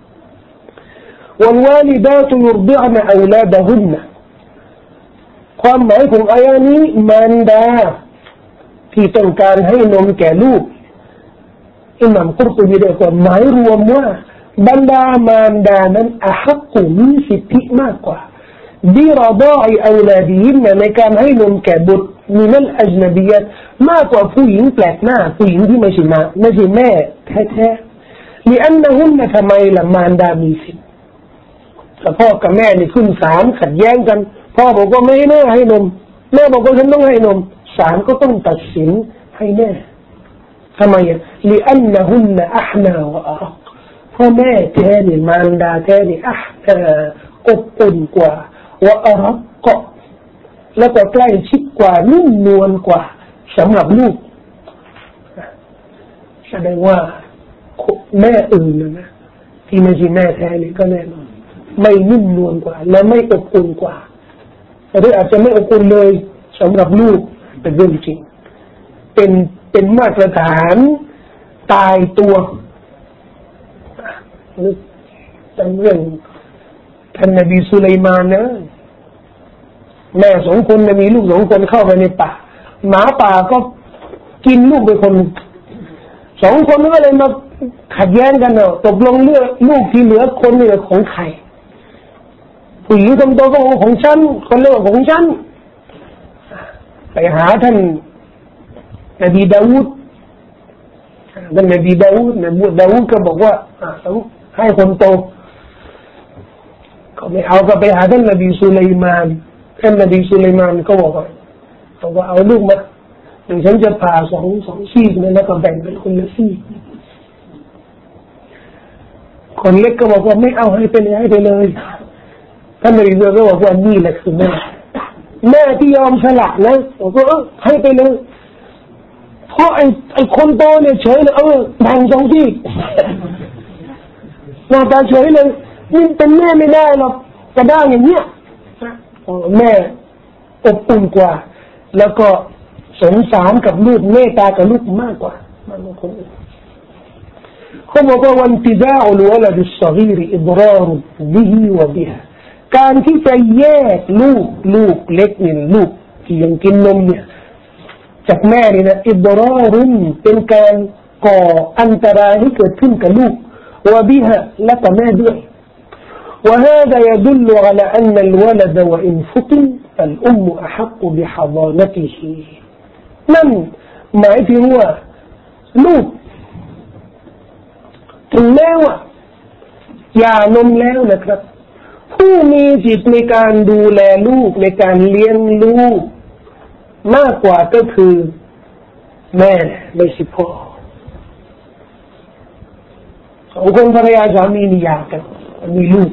والوالدات يرضعن أولادهن ความหมายของอายะนี้มารดาที่ต้องการให้นมแก่ลูกอิหม่ามกุรตุบีได้กล่าวหมายรวมว่าบรรดามารดานั้นอะฮักกุมีสิทธิมากกว่าบิรฎาอิอาวลาดิฮินในการให้นมแก่บุตรมินัลอัจนบียัตมากกว่าผู้หญิงแปลกหน้าผู้หญิงที่ไม่ใช่มาไม่ใช่แม่แท้ๆลิอันนะฮุนนะทำไมล่ะมารดามีสิทธิแต่พ่อกับแม่นี่ขึ้นศาลขัดแย้งกันพ่อบอกว่าไม่ให้แม่ให้นมแม่บอกว่าฉันต้องให้นมศาลก็ต้องตัดสินให้แม่ทำไมอ่ะลิอันนะฮุนนะอะฮนาวะอัรพ่อแม่แท้นี่มารดาแท้นี่อ่ะอบอุ่นกว่าว่าอัรก็แล้วก็ใกล้ชิดกว่านุ่มนวลกว่าสำหรับลูกแสดงว่าแม่อื่นนะที่ไม่ใช่แม่แท้นี่ก็แน่นอนไม่นุ่มนวลกว่าและไม่อบอุ่นกว่าหรืออาจจะไม่อบอุ่นเลยสำหรับลูกเป็นเรื่องจริงเป็นเป็นมาตรฐานตายตัวนึกเป็นเรื่องท่านนบีสุไลมานนะแม่สองคนมีลูกสองคนเข้าไปในป่าหมาป่าก็กินลูกไปคนสองคนก็เลยมาขัดแย้งกันเนาะตกลงเรื่องลูกที่เหลือคนนี่ของใครผู้หญิงคนโตก็ของฉันคนเล็กของฉันไปหาท่านนบีดาวูดท่านนบีดาวูดนบีดาวูดก็บอกว่าต้องให้คนโตก็ไม่เอาก็ไปหาท่านนบีสุไลมานท่านนบีสุไลมานก็บอกว่าบอกว่าเอาลูกมาเดี๋ยวฉันจะผ่าสองสองซี่นะแล้วก็แบ่งเป็นคนละซี่คนเล็กก็บอกว่าไม่เอาให้ไปเลยให้ไปเลยท่านนบีก็บอกว่านี่แหละคือแม่แม่ที่ยอมสละนะบอกว่าให้ไปเลยพเพราะไอ้ไอ้คนโตเนี่ยเฉยเลยเออแบ่งสองที่หน้าตาเฉยเลยนี่เป็นแม่ไม่ได้หรอกกระด้างอย่างเนี้ยแม่อบอุ่นกว่าแล้วก็สงสารกับลูกเมตตากับลูกมากกว่ามากกว่าคนอื่นเขาบอกว่าวันติดาอุลวะลาดิสซอกีรอิดรารบิฮิวะบิฮาการที่จะแยกลูกลูกเล็กเนี่ยลูกที่ยังกินนมเนี่ยจากแม่นี่นะอิดรารุนเป็นการก่ออันตรายให้เกิดขึ้นกับลูกวะบิฮาและกับแม่ด้วยوهذا يدل على أن الولد وإن فطن فالأم أحق بحضانته นั่นหมายถึงว่าลูกถึงแม้ว่าหย่านมแล้วนะครับผู้มีสิทธิ์ในการดูแลลูกในการเลี้ยงลูกมากกว่าก็คือแม่ไม่ใช่พ่อสองคนภรรยาสามีมีหย่ากันมีลูก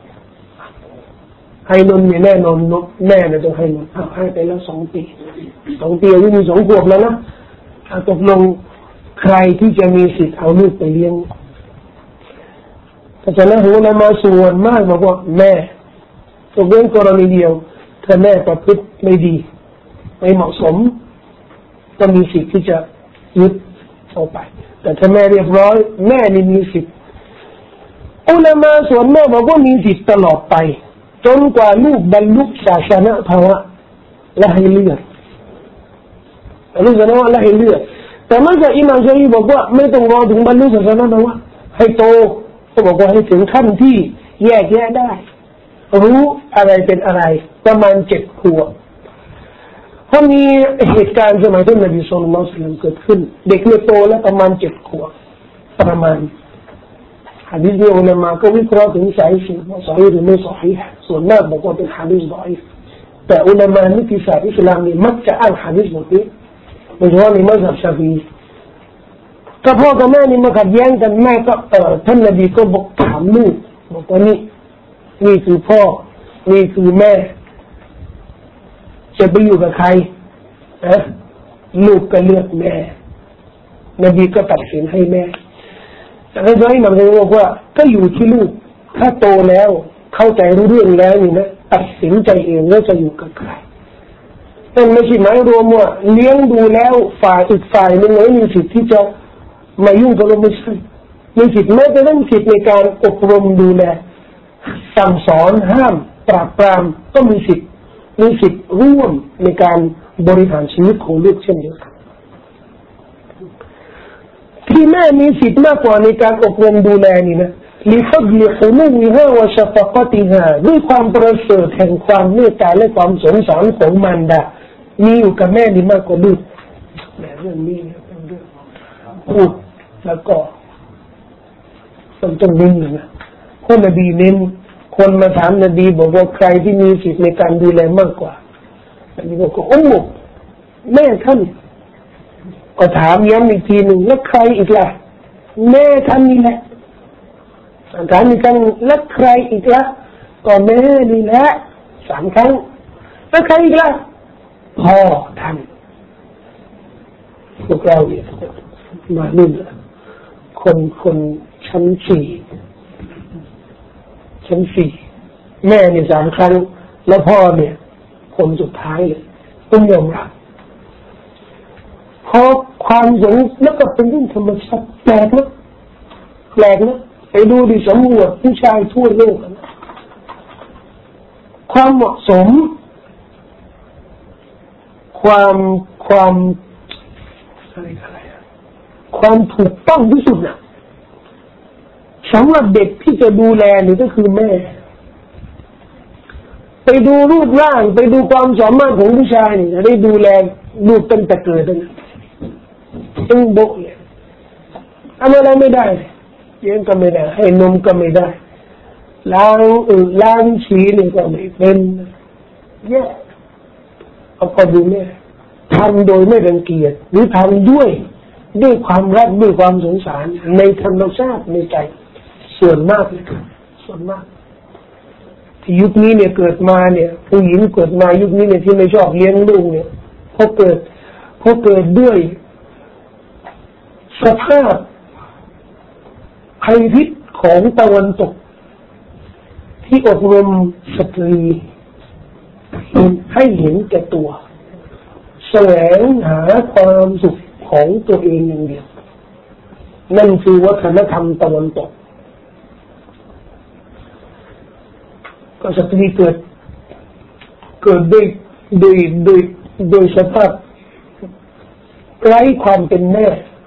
ให้นมเนี่ยแน่นอนแม่เนี่ยต้องให้นมเอาให้ไปแล้วสองปีสองปีอายุมีสองขวบแล้วนะตกลงใครที่จะมีสิทธิ์เอาลูกไปเลี้ยงแต่ฉะนั้นหัวละมาส่วนมากบอกว่าแม่ตกเรื่องกรณีเดียวถ้าแม่ประพฤติไม่ดีไม่เหมาะสมก็มีสิทธิ์ที่จะยึดเอาไปแต่ถ้าแม่เรียบร้อยแม่นี่มีสิทธิ์อุลามะส่วนแม่บอกว่ามีสิทธิ์ตลอดไปจนกว่าลูกบรรลุศาสนาภาวะและให้เลือดบรรลุศาสนาภาวะและให้เลือดแต่เมื่ออิหม่ามชาฟีบอกว่าไม่ต้องรอถึงบรรลุศาสนาภาวะให้โตเขาบอกว่าให้ถึงขั้นที่แยกแยะได้รู้อะไรเป็นอะไรประมาณเจ็ดขวบเพราะมีเหตุการณ์สมัยท่านนบีศ็อลลัลลอฮุอะลัยฮิวะซัลลัมเกิดขึ้นเด็กเนี่ยโตแล้วประมาณเจ็ดขวบประมาณหะดีษนี้อุลามะก็วิเคราะห์ถึงสายสิว่าซอฮีหรือไม่ซอฮีส่วนมากบอกว่าเป็นหะดีษฎออีฟแต่อุลามะนิติศาสตร์อิสลามนี่มักจะอ้างหะดีษบทนี้โดยเฉพาะในมัซฮับชาฟีก็พ่อกับแม่นี่มาขัดแย้งกันแม่ก็เอ่อท่านนบีก็บอกถามลูกบอกว่านี่นี่คือพ่อนี่คือแม่จะไปอยู่กับใครนะลูกก็เลือกแม่นบีก็ตัดสินให้แม่แต่ในใจมันเลยบอกว่าก็อยู่ที่ลูกถ้าโตแล้วเข้าใจรู้เรื่องแล้วนี่นะตัดสินใจเองว่าจะอยู่กับใครนั่นไม่ใช่หมายรวมว่าเลี้ยงดูแล้วฝ่ายอีกฝ่ายนึงไม่มีสิทธิ์ที่จะมายุ่งกับเราไม่ใช่มีสิทธิ์แม้แต่ต้องสิทธิ์ในการอบรมดูแลสั่งสอนห้ามปราบปรามก็มีสิทธิ์มีสิทธิ์ร่วมในการบริหารชีวิตของลูกเช่นเดียวกันที่แม่มีสิทธิ์มากกว่าในการอบรมดูแลนี่นะลิฟัดลิหุนุวิฮาวะชะฟะกะติฮาด้วยความประเสริฐแห่งความเมตตาและความสงสารของมารดามีอยู่กับแม่นี่มากกว่าลูกแม่เรื่องนี้เป็นเรื่องพูดแล้วก็ต้องต้องนิ่งนะคนนบีเน้นคนมาถามนบีบอกว่าใครที่มีสิทธิ์ในการดูแลมากกว่านบีบอกว่าอุมมุแม่ท่านก็ถามย้ำอีกทีหนึ่งแล้วใครอีกล่ะแม่ท่านนี่แหละถามอีกครั้งแล้วใครอีกล่ะก็แม่นี่แหละสามครั้งแล้วใครอีกล่ะพ่อท่านพวกเราเนี่ยมาลุ่นคนคนชั้นสี่ชั้นสี่แม่เนี่ยสามครั้งแล้วพ่อเนี่ยคนสุดท้ายเลยต้องยอมรับเพราะความสงฆ์แล้วก็เป็นเรื่องธรรมชาติแปลกนะแปลกนะไปดูดิสำรวจผู้ชายทั่วโลกนะความเหมาะสมความความอะไรอะไรความถูกต้องที่สุดนะสำหรับเด็กที่จะดูแลนี่ก็คือแม่ไปดูรูปร่างไปดูความสามารถของผู้ชายนี่จะได้ดูแลลูกตั้งแต่เกิดนะต้องโบกเนี่ยทำอะไรไม่ได้เลี้ยงก็ไม่ได้ให้นมก็ไม่ได้ล้างอึล้างฉี่นี่ก็ไม่เป็นแย่เอาพอดูแม่ทำโดยไม่รังเกียจหรือทำด้วยด้วยความรักด้วยความสงสารในธรรมชาติในใจส่วนมากเลยส่วนมากที่ยุคนี้เนี่ยเกิดมาเนี่ยผู้หญิงเกิดมายุคนี้เนี่ยที่ไม่ชอบเลี้ยงลูกเนี่ยพอเกิดพอเกิดด้วยสภาพภัยพิษของตะวันตกที่อบรมสตรีให้เห็นแก่ตัวแสวงหาความสุขของตัวเองอย่างเดียวนั่นคือวัฒนธรรมตะวันตกก็สตรีเกิดเกิดโดยโดยโดยโดยสภาพไร้ความเป็นแม่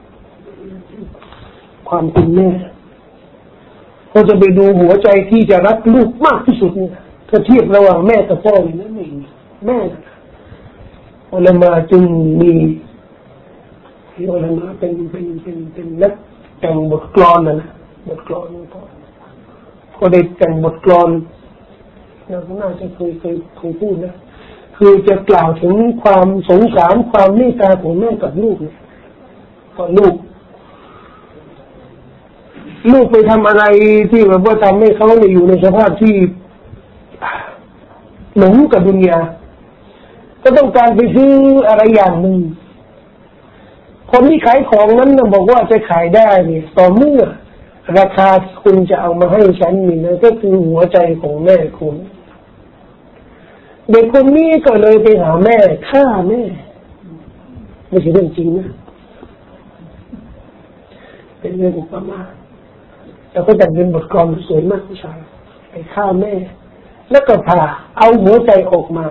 ความเป็นแม่เราจะไปดูหัวใจที่จะรักลูกมากที่สุดเนี่ยถ้าเทียบระหว่างแม่กับพ่อนี่นะไม่มีแม่อุลามะจึงมีอุลามะเป็นเป็นเป็นเป็นนักแต่งบทกลอนนะบทกลอนก็ก็ได้แต่งบทกลอนเราก็น่าจะเคยเคยเคยพูดนะคือจะกล่าวถึงความสงสารความเมตตาของแม่กับลูกเนี่ยก็ลูกลูกไปทำอะไรที่แบบว่าทำให้เขาอยู่ในสภาพที่หลงกับดุนยาก็ต้องการไปซื้ออะไรอย่างหนึ่งคนที่ขายของนั้นนะบอกว่าจะขายได้เนี่ยต่อเมื่อราคาที่คุณจะเอามาให้ฉันนี่นะก็คือหัวใจของแม่คุณเด็กคนนี้ก็เลยไปหาแม่ฆ่าแม่ไม่ใช่เรื่องจริงนะเป็นเรื่องอุปมาแล้วก็แต่งเป็นบทกลอนสวยมากผู้ชายไปฆ่าแม่แล้วก็ผ่าเอาหัวใจออกมา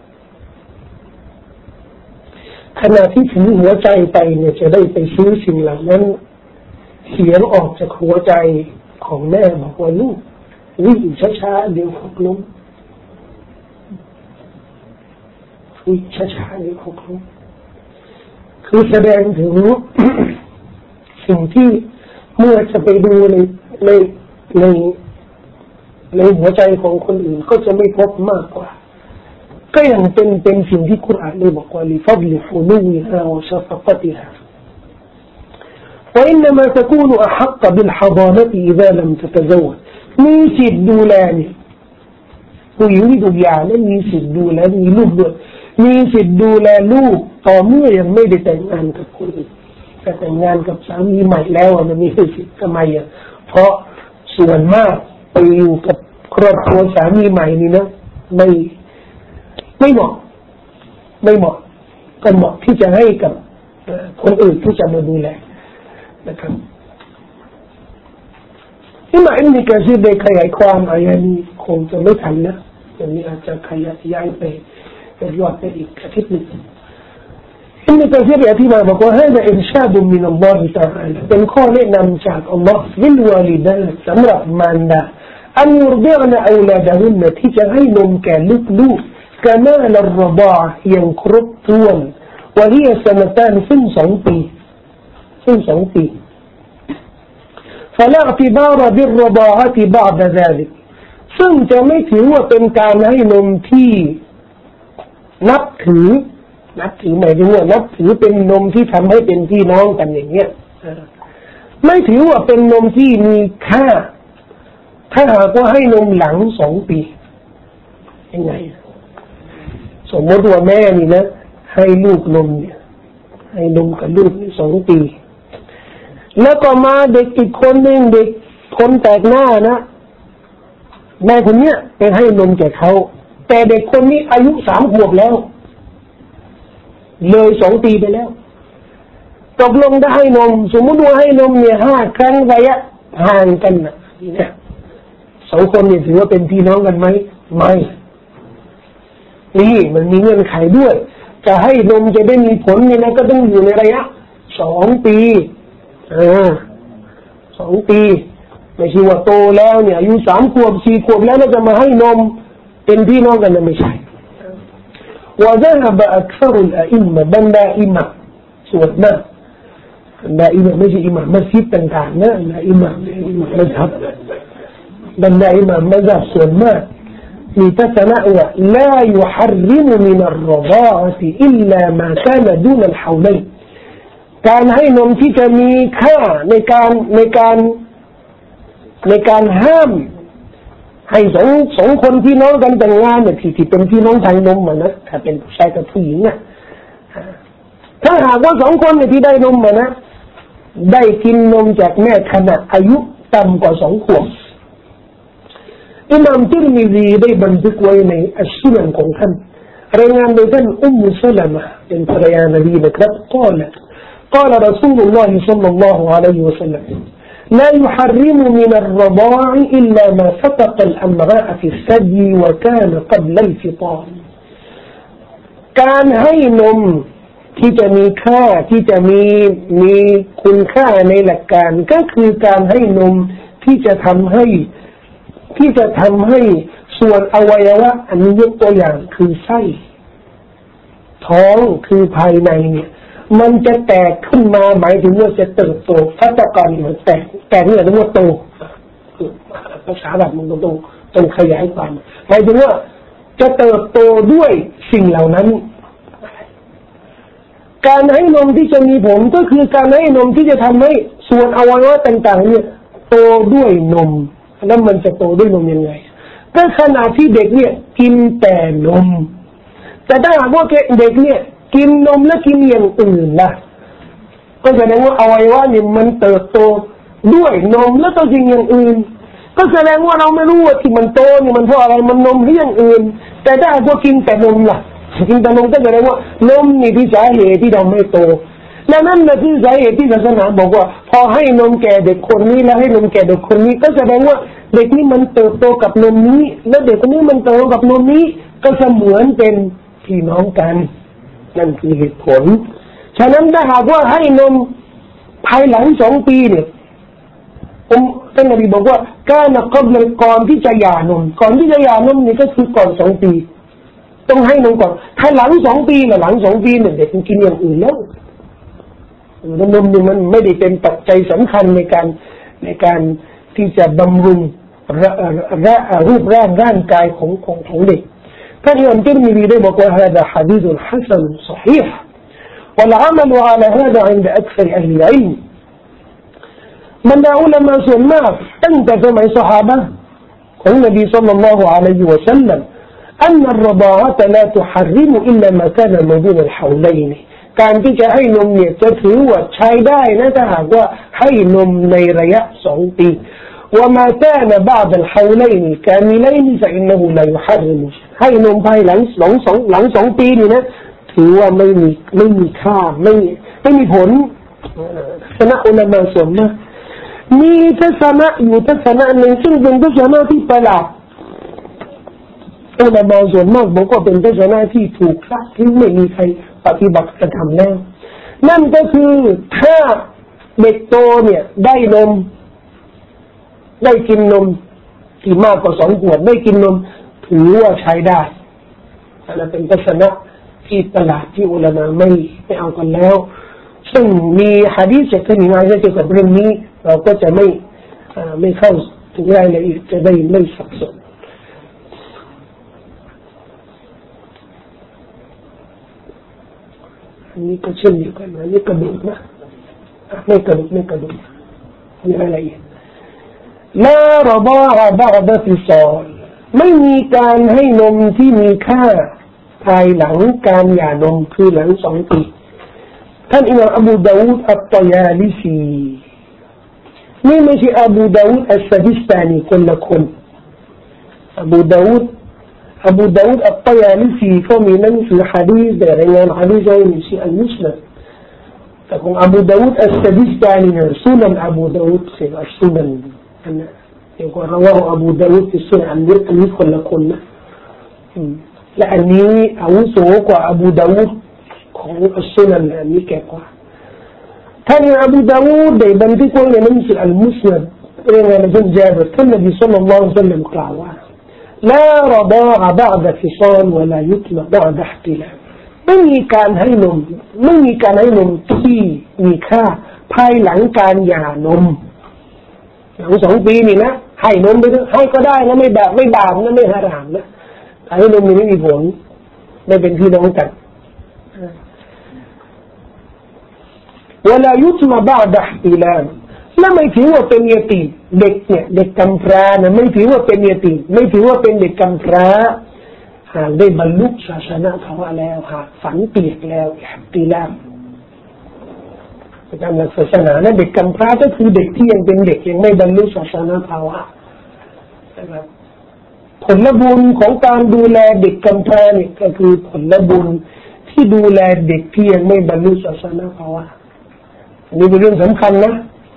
ขณะที่ถือหัวใจไปเนี่ยจะได้ไปซื้อสิ่งเหล่านั้นเสียงออกจากหัวใจของแม่บอกว่าลูกวิ่งช้าๆเดี๋ยวหกล้มวิ่งช้าๆเดี๋ยวหกล้มคือแสดงถึง สิ่งที่เมื่อจะไปดูในในในในหัวใจของคนอื่นก็จะไม่พบมากกว่าก็ยังเป็นเป็นสิ่งที่กุรอานได้บอกว่าลิฟัดลิฟุนูฮาวะชะฟะกะติฮาوإنما تكون أحق بالحضانة إذا لم تتزوج มีสิทธิ์ดูแลเนี่ยผู้หญิงที่ถูกหย่านั้นมีสิทธิ์ดูแลมีลูกด้วยมีสิทธิ์ดูแลลูกต่อเมื่อยังไม่ได้แต่งงานกับคนอื่นแต่แต่งงานกับสามีใหม่แล้วมันมีสิทธิ์ทำไมอ่ะเพราะส่วนมากไปอยู่กับครอบครัวสามีใหม่นี่นะไม่ไม่เหมาะไม่เหมาะก็เหมาะที่จะให้กับคนอื่นที่จะมาดูแลนะครับที่มาอินดิกาซีได้ขยายความอายะนี้คงจะไม่ทันนะอย่างนี้อาจจะขยายย้ายไปเป็นยอดไปอีกอาทิตย์นึงอินดิกาซีได้อธิบายบอกว่าให้ได้อิรชาดุมินัลลอฮิตะอาลาเป็นข้อแนะนำจากอัลลอฮ์ลิลวาลิดาสำหรับมารดาอันยุรดิอนะอาวลาดะฮุนนะที่จะให้นมแก่ลูกๆกะมาลรฎาอะห์อย่างครบถ้วนวะฮิยะซะนะตานซึ่งสองปีซึ่งสองปี فلا اعتبار بالرضاعة بعد ذلك ซึ่งจะไม่ถือว่าเป็นการให้นมที่นับถือนับถือหมายถึงว่านับถือเป็นนมที่ทำให้เป็นพี่น้องกันอย่างเงี้ยไม่ถือว่าเป็นนมที่มีค่าถ้าหากว่าให้นมหลังสองปียังไงสมมติว่าแม่นี่นะให้ลูกนมเนี่ยให้นมกับลูกนี่สองปีแล้วก็มาเด็กอีกคนหนึ่งเด็กคนแตกหน้านะแม่คนเนี้ยไปให้นมแก่เขาแต่เด็กคนนี้อายุสามขวบแล้วเลยสองปีไปแล้วตกลงได้ให้นมสมมติว่าให้นมเนี่ยห้าครั้งระยะห่างกันนะเนี่ยสองคนเนี่ยถือว่าเป็นพี่น้องกันไหมไม่นี่มันมีเงื่อนไขด้วยจะให้นมจะได้มีผลเนี่ยนะก็ต้องอยู่ในระยะสองปีเออสองปีไม่ใช่ว่าโตแล้วเนี่ยอายุสามขวบสี่ขวบแล้วเราจะมาให้นมเป็นพี่น้องกันนะไม่ใช่ว่าจะหาบอักษรุลอิมมะบรรดาอิมามส่วนมากบรรดาอิมามไม่ใช่อิมามมัสยิดต่างๆนะบรรดาอิมามอิมามมัสยิดบรรดาอิมามมัสยิดส่วนมากมีทัศนะว่าลายุฮัรริมมินัรรฎาอะติอิลลามาคานะดูนัลฮาวลัยการให้นมที่จะมีค่าในการในการในการห้ามให้สองสองคนพี่น้องกันแต่งงานเนี่ยที่ที่เป็นพี่น้องทางนมอ่ะนะถ้าเป็นผู้ชายกับผู้หญิงอ่ะถ้าหากว่าสองคนเนี่ยที่ได้นมอ่ะนะได้กินนมจากแม่ขณะอายุต่ำกว่าสองขวบอิหม่ามติรมิซีได้บันทึกไว้ในอัสซุนันของท่านรายงานโดยท่านอุมมุสลัมะเป็นภรรยานบีนะครับกล่าวกล่าวรอซูลุลลอฮิศ็อลลัลลอฮุอะลัยฮิวะซัลลัมلا يحرم من الرضاع إلا ما فتق الأمراء في الثدي وكان قبل الفطام การให้นมที่จะมีค่าที่จะมีมีคุณค่าในหลักการก็คือการให้นมที่จะทำให้ที่จะทำให้ส่วนอวัยวะอันนี้ยกตัวอย่างคือไส้ท้องคือภายในเนี่ยมันจะแตกขึ้นมาหมายถึงว่าจะเติบโตฟัตกรมันแตกแตกนี่แหละเรียกว่าโตภาษาแบบมันตรงตรงขยายความหมายถึงว่าจะเติบโตด้วยสิ่งเหล่านั้นการให้นมที่จะมีผลก็คือการให้นมที่จะทำให้ส่วนอวัยวะต่างๆเนี่ยโตด้วยนมแล้วมันจะโตด้วยนมยังไงก็ขณะที่เด็กเนี่ยกินแต่นมแต่ถ้าหากว่าเด็กเนี่ยกินนมและกินอย่างอื่นล่ะก็แสดงว่าอวัยวะเนี่ยมันเติบโตด้วยนมแล้วก็กินอย่างอื่นก็แสดงว่าเราไม่รู้ว่าที่มันโตนี่มันเพราะอะไรมันนมหรืออย่างอื่นแต่ถ้าหากว่ากินแต่นมล่ะกินแต่นมก็แสดงว่านมนี่ที่สาเหตุที่เราไม่โตและนั่นแหละที่สาเหตุที่ศาสนาบอกว่าพอให้นมแก่เด็กคนนี้แล้วให้นมแก่เด็กคนนี้ก็แสดงว่าเด็กนี้มันเติบโตกับนมนี้แล้วเด็กคนนี้มันโตกับนมนี้ก็เสมือนเป็นพี่น้องกันนั่นคือเหตุผลฉะนั้นถ้าหากว่าให้นมภายหลังสองปีเนี่ยผมท่านนบีบอกว่าการนักบริก่อนที่จะหย่านมก่อนที่จะหย่านมนี่ก็คือก่อนสองปีต้องให้นมก่อนถ้าหลังสองปีนะหลังสองปีเนี่ยเด็กมันกินอย่างอื่นแล้วนมนี่มันไม่ได้เป็นปัจจัยสำคัญในการในการที่จะบำรุงระรูปร่างร่างกายของของของเด็กท่านอิหม่ามติรมิซีได้บอกว่า هذا حديث حسن صحيح والعمل على هذا عند أكثر أهل العلم บรรดาอุลามะส่วนมากตั้งแต่สมัยซอฮาบะห์ของนบีศ็อลลัลลอฮุอะลัยฮิวะซัลลัม أن الرضاعة لا تحرم إلا ما كان ما بين الحولين การที่จะให้นมเนี่ยจะถือว่าใช้ได้นะถ้าหากว่าให้นมในระยะสองปีوما كان بعد الحولين كاملين فإنه لا يحرم ให้นมภายหลังสองสองหลังสองปีนี่นะถือว่าไม่มีไม่มีค่าไม่ไม่มีผลคณะอุลามะส่วนมากมีทัศนะอยู่ทัศนะหนึ่งซึ่งเป็นทัศนะที่ประหลาดอุลามะส่วนมากบอกว่าเป็นทัศนะที่ถูกละที่ไม่มีใครปฏิบัติกระทำแล้วนั่นก็คือถ้าเด็กโตเนี่ยได้นมได้กินนมที่มากกว่าสองขวดได้กินนมถือว่าใช้ได้อันนั้นเป็นทัศนะที่ประหลาดที่อุลามะไม่ไม่เอากันแล้วซึ่งมีหะดีษจากท่านอิหม่ามเกี่ยวกับเรื่องนี้เราก็จะไม่ไม่เข้าถึงรายละเอียดจะได้ไม่สับสนอันนี้ก็เช่นเดียวกันอันนี้กระดูกนะไม่กระดูกไม่กระดูกมีรายละเอียดลารฎาอะบะอ์ดะฟิศาลไม่มีการให้นมที่มีค่าภายหลังการหย่านมคือหลังสองปีท่านอิหม่ามอบูดาวูดอัตตอยาลิซีนี่ไม่ใช่อบูดาวูดอัสซะจิสตานีคนละคนอบูดาวูดอบูดาวูดอัตตอยาลิซีก็มีหนังสือหะดีษได้รายงานหะดีษในชื่ออัลมุสนัดแต่ของอบูดาวูดอัสซะจิสตานีเนี่ยซุนันอบูดาวูดคืออัสซุนันอันนั้นيقول رواه أبو داود في السنة عن أن يدخل لكنا لأني أوسوك أبو داود السنة لأني كيقوا ثاني أبو داود دي بنديك وإن نمسي المسند إن نجم جابر النبي صلى الله عليه وسلم قال لا رضاع بعد فصال ولا يتم بعد احتلام ไม่มีการให้นมไม่มีการให้นมที่มีค่าภายหลังการหย่านมหลังสองปีนี่นะให้นมไปให้ก็ได้นะไม่แบบไม่บาปนะไม่ฮารามนะให้นมนี่ไม่มีผลไม่เป็นพี่น้องกันเวลายุตมาบ้าดะอิลามและไม่ถือว่าเป็นยตีเด็กเนี่ยเด็กกำพร้านะไม่ถือว่าเป็นยตีไม่ถือว่าเป็นเด็กกำพร้าหากได้บรรลุศาสนาภาวะแล้วหากฝันเปียกแล้วอิหติลามตามหลักศาสนาและเด็กกำพร้าก็คือเด็กที่ยังเป็นเด็กยังไม่บรรลุศาสนาภาวะนะครับผลบุญของการดูแลเด็กกำพร้าเนี่ยก็คือผลบุญที่ดูแลเด็กที่ยังไม่บรรลุศาสนาภาวะอันนี้เป็นเรื่องสำคัญนะ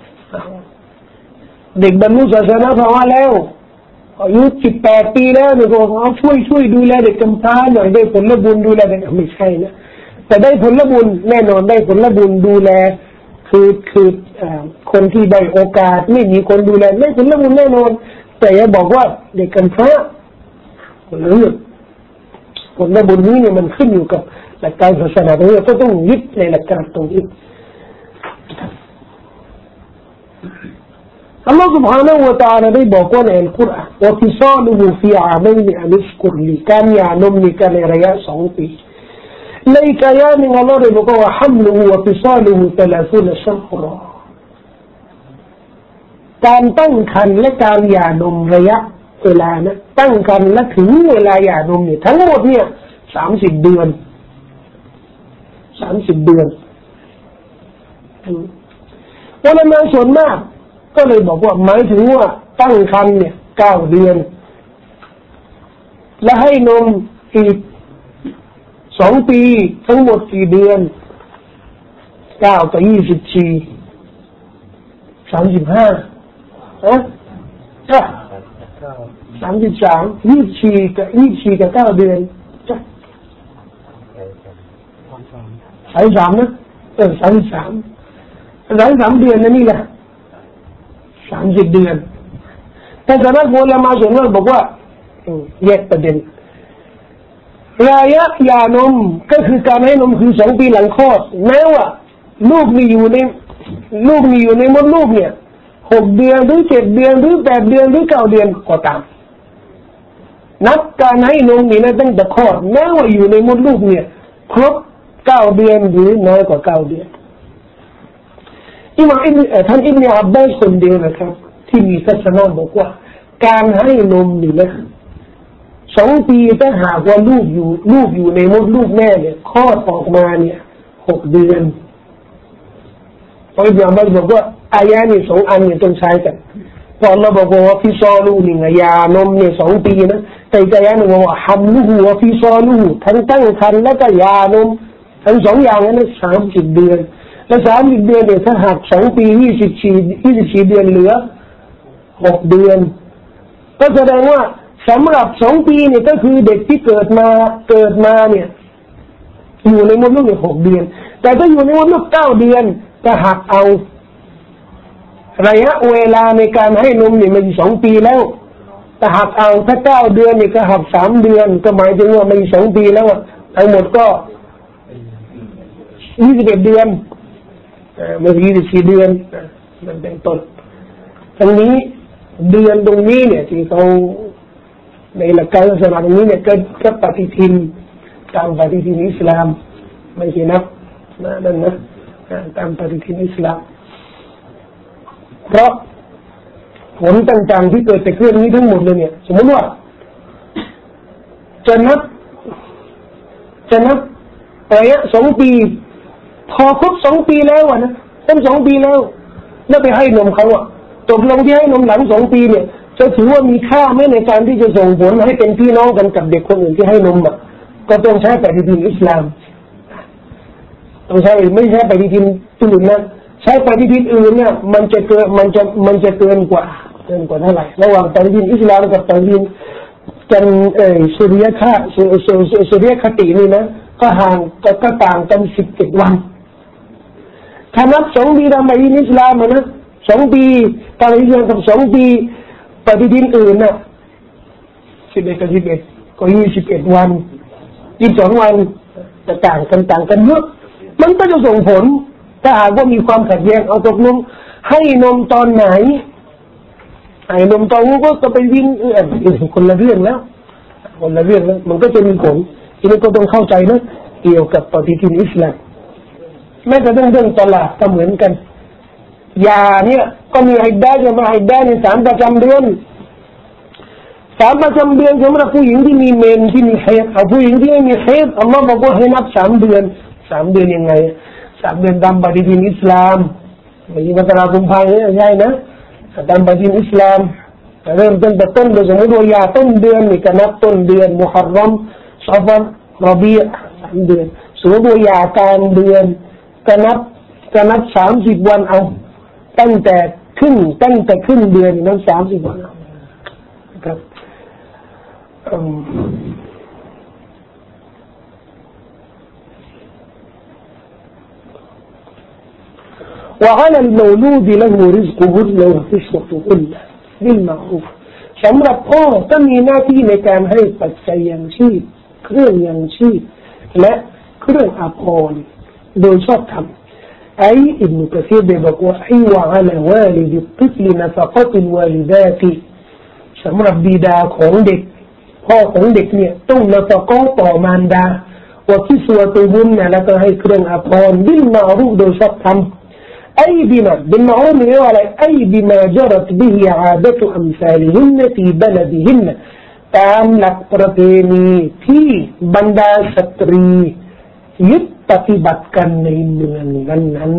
เด็กบรรลุศาสนาภาวะแล้วอายุสิบแปดปีแล้วเนี่ยก็เอาช่วยช่วยดูแลเด็กกำพร้าหน่อยได้ผลบุญดูแลเด็กไม่ใช่นะแต่ได้ผลบุญแน่นอนได้ผลบุญดูแลคือคือคนที่ได้โอกาสไม่มีคนดูแลได้ผลบุญแน่นอนแต่อย่าบอกว่าเด็กกำพร้าหรือผลบุญนี้เนี่ยมันขึ้นอยู่กับหลักการศาสนาตรงนี้ก็ต้องยึดในหลักการตรงนี้อัลลอฮฺ سبحانه และ تعالى ได้บอกว่าในอัลกุรอานว่าฟิซาลุฮุฟีอามัยอันิสกุรลีการหย่านมนี่กันในระยะสองปีในกายาหนึ่งอัลลอฮฺได้บอกว่าฮัมลุฮุวะฟิซาลุฮุสลาซูนชัฮรอการตั้งครรภ์และการหย่านมระยะเวลานะตั้งครรภ์และถึงเวลาหย่านมเนี่ยทั้งหมดเนี่ยสามสิบเดือนสามสิบเดือนอุลามะส่วนมากก็เลยบอกว่าหมายถึงว่าตั้งครรภ์เนี่ยเก้าเดือนและให้นมอีกสองปีทั้งหมดกี่เดือนเก้ากับยี่สิบสี่สามสิบห้าเอ๊ะจ้ะสามสิบสามยี่สิบสี่กับยี่สิบสี่กับเก้าเดือนจ้ะสามสามนะเออสามสามสามสามเดือนนั่นนี่แหละสามสิบเดือนแต่สำนักอุลามะส่วนมากบอกว่าแยกประเด็นระยะหย่านมก็คือการให้นมคือสองปีหลังคลอดแม้ว่าลูกมีอยู่ในลูกมีอยู่ในมดลูกเนี่ยหกเดือนหรือเจ็ดเดือนหรือแปดเดือนหรือเก้าเดือนก็ตามนับการให้นมนี่นะตั้งแต่คลอดแม้ว่าอยู่ในมดลูกเนี่ยครบเก้าเดือนหรือน้อยกว่าเก้าเดือนอิหม่ามอิบน์ท่านอิบน์อับบาสคนเดียวนะครับที่มีทัศนะบอกว่าการให้นมนี่นะสองปีถ้าหากว่าลูกอยู่ลูกอยู่ในมดลูกแม่เนี่ยคลอดออกมาเนี่ยหกเดือนพออิบน์อับบาสบอกว่าอายะนี่สองอันเนี่ยต้องใช้กันพอเราบอกว่าฟิซอลูนี่ไงยานมเนี่ยสองปีนะแต่อีกอายะหนึ่งว่าฮัมลูฮูวะฟิซอลูทั้งตั้งครรภ์และก็ยานมทั้งสองอย่างนั้นสามสิบเดือนและสามสิบเดือนเนี่ยถ้าหากสองปียี่สิบสี่ยี่สิบสี่เดือนเหลือหกเดือนก็แสดงว่าสำหรับสองปีเนี่ยก็คือเด็กที่เกิดมาเกิดมาเนี่ยอยู่ในมดลูกเนี่ยหกเดือนแต่ถ้าอยู่ในมดลูกเก้าเดือนจะหักเอาระยะเวลาในการให้นมเนี่ยมันสองปีแล้วแต่หักเอาถ้าเก้าเดือนเนี่ยก็หักสามเดือนก็หมายถึงว่ามันสองปีแล้วทั้งหมดก็ยี่สิบเอ็ดเดือนไม่ใช่ยี่สิบสี่เดือนมันเป็นต้นทั้งนี้เดือนตรงนี้เนี่ยที่เขาในหลักการศาสนาตรงนี้เนี่ยก็ก็ปฏิทินตามปฏิทินอิสลามไม่ใช่นับนะนั่นนะตามปฏิทินอิสลามเพราะผลต่างๆที่เกิดจากเรื่องนี้ทั้งหมดเลยเนี่ยสมมติว่าจะนับจะนับระยะสองปีพอครบสองปีแล้วอ่ะนะครบสองปีแล้วแล้วไปให้นมเขาอ่ะตกลงที่ให้นมหลังสองปีเนี่ยจะถือว่ามีค่าไหมในการที่จะส่งผลให้เป็นพี่น้องกันกับเด็กคนอื่นที่ให้นมอ่ะก็ต้องใช้ปฏิทินอิสลามต้องใช้ไม่ใช่ปฏิทินอื่นนะใช้ปฏิทินอื่นเนี่ยมันจะเกินมันจะมันจะเกินกว่าเกินกว่าเท่าไหร่ระหว่างปฏิทินอิสลามกับปฏิทินกันเอ่อสุริยคติสุริยคตินี่นะก็ห่างก็ต่างกันสิบเจ็ดวันถ้านับสองปีตามปฏิทินอิสลามนะสองปีปฏิทินกับสองปีปฏิทินอื่นน่ะสิบเอ็ดกับสิบเอ็ดก็ยี่สิบเอ็ดวันยี่สิบสองวันจะต่างกันต่างกันเยอะมันก็จะส่งผลถ้าหากว่ามีความขัดแย้งเอาตกลงให้นมตอนไหนให้นมตอนนี้ก็จะไปวิ่งเอื่อนคนละเรื่องแล้วคนละเรื่องแล้วมันก็จะมีผลทีนี้ก็ต้องเข้าใจนะเกี่ยวกับปฏิทินอิสลามแม้แต่เรื่องเรื่องตลาดก็เหมือนกันยาเนี่ยก็มีอิดดะห์จะมาอิดดะห์ในสามประจำเดือนสามประจำเดือนสำหรับผู้หญิงที่มีเมนที่มีเฮดเอาผู้หญิงที่ไม่มีเฮดอัลลอฮ์บอกว่าให้นับสามเดือนสามเดือนยังไงสามเดือนตามปฏิทินอิสลามไม่ใช่มกราคมพายไม่ใช่นะตามปฏิทินอิสลามเริ่มต้นแต่ต้นโดยสมมติว่ายาต้นเดือนนี่ก็นับต้นเดือนมุฮัรรอมซอฟัรรอบีอะห์สามเดือนสมมติว่ายากลางเดือนก็นับก็นับสามสิบวันเอาตั้งแต่ครึ่งตั้งแต่ครึ่งเดือนนับสามสิบวันนะครับوعلى المولود له رزقهن وكسوتهن بالمعروف สำหรับพ่อก็มีหน้าที่ในการให้ปัจจัยยังชีพเครื่องยังชีพและเครื่องอาภรณ์โดยชอบธรรมไอ้อิบนุกะซีรได้บอกว่าไอ้วะอะลาวาลิดิติฟลินะฟะกะตุลวาลิดาติสำหรับบิดาของเด็กพ่อของเด็กเนี่ยต้องนะฟะกะต่อมารดาวะกิสวะตุฮุนนะแล้วก็ให้เครื่องอาภรณ์บิลมารูฟโดยชอบธรรมأي بما بالمعروف على أي بما جرت به عادة أمثالهن في بلدهن ตามหลักประเพณีที่บรรดาสตรียึดปฏิบัติกันในเมืองนั้น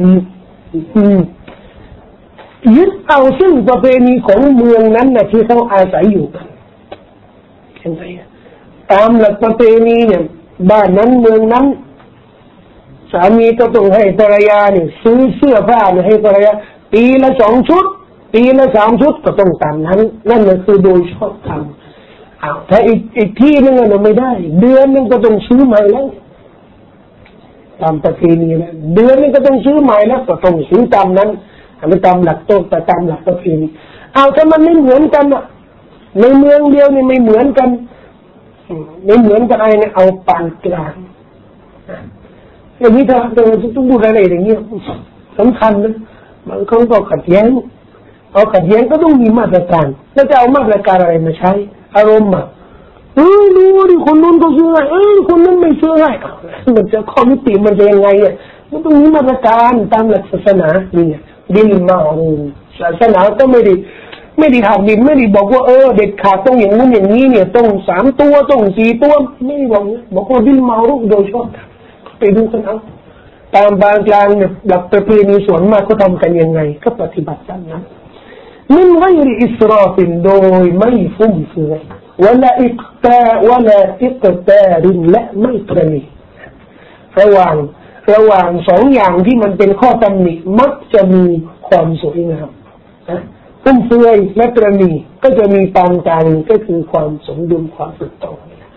ๆยึดเอาซึ่งประเพณีของเมืองนั้นนะที่เขาอาศัยอยู่กันเห็นไหมตามหลักประเพณีเนี่ยบ้านนั้นเมืองนั้นสามีก็ต้องให้ภรรยาเนี่ยซื้อเสื้อผ้าให้ภรรยาปีละสองชุดปีละสามชุดก็ต้องตามนั้นนั่นแหละคือโดยชอบธรรมอ้าวถ้าอีกอีกที่นึงมันไม่ได้เดือนนึงก็ต้องซื้อใหม่แล้วตามประเพณีนะเดือนนึงก็ต้องซื้อใหม่แล้วก็ต้องซื้อตามนั้นอันนี้ตามหลักโต๊ะแต่ตามหลักประเพณีเอาถ้ามันไม่เหมือนกันอ่ะในเมืองเดียวนี่ไม่เหมือนกันไม่เหมือนกันอะไรเนี่ยเอาปานกลางอย่างนี้ถ้าเราต้องดูรายละเอียดอย่างนี้สำคัญนะบางครั้งก็ขัดแย้งเอาขัดแย้งก็ต้องมีมาตรการแล้วจะเอามาตรการอะไรมาใช้อารมณ์อ่ะเฮ้ยดูดิคนนู้นก็ซื้อให้เอ้ยคนนั้นไม่ซื้อให้มันจะข้อมิติมันจะยังไงอ่ะมันต้องมีมาตรการตามหลักศาสนาเนี่ยบิลมารูฟศาสนาก็ไม่ได้ไม่ได้หักดินไม่ได้บอกว่าเออเด็กขาดต้องอย่างนู้นอย่างนี้เนี่ยต้องสามตัวต้องสี่ตัวไม่ได้บอกบอกว่าบิลมารูฟโดยชอบไปดูกันเอาตามบางกลางเนี่ยหลักประเพณีส่วนมากเขาทำกันยังไงก็ปฏิบัติตามนั้นมินไกรอิสราฟินโดยไม่ฟุ่มเฟือยวะลาอิกตาวะลาอิกตารินและไม่ประณีระหว่างระหว่างสองอย่างที่มันเป็นข้อตำหนิมักจะมีความสวยงามนะฟุ่มเฟือยและประณีก็จะมีปานกลางก็คือความสมดุลความถูกต้อง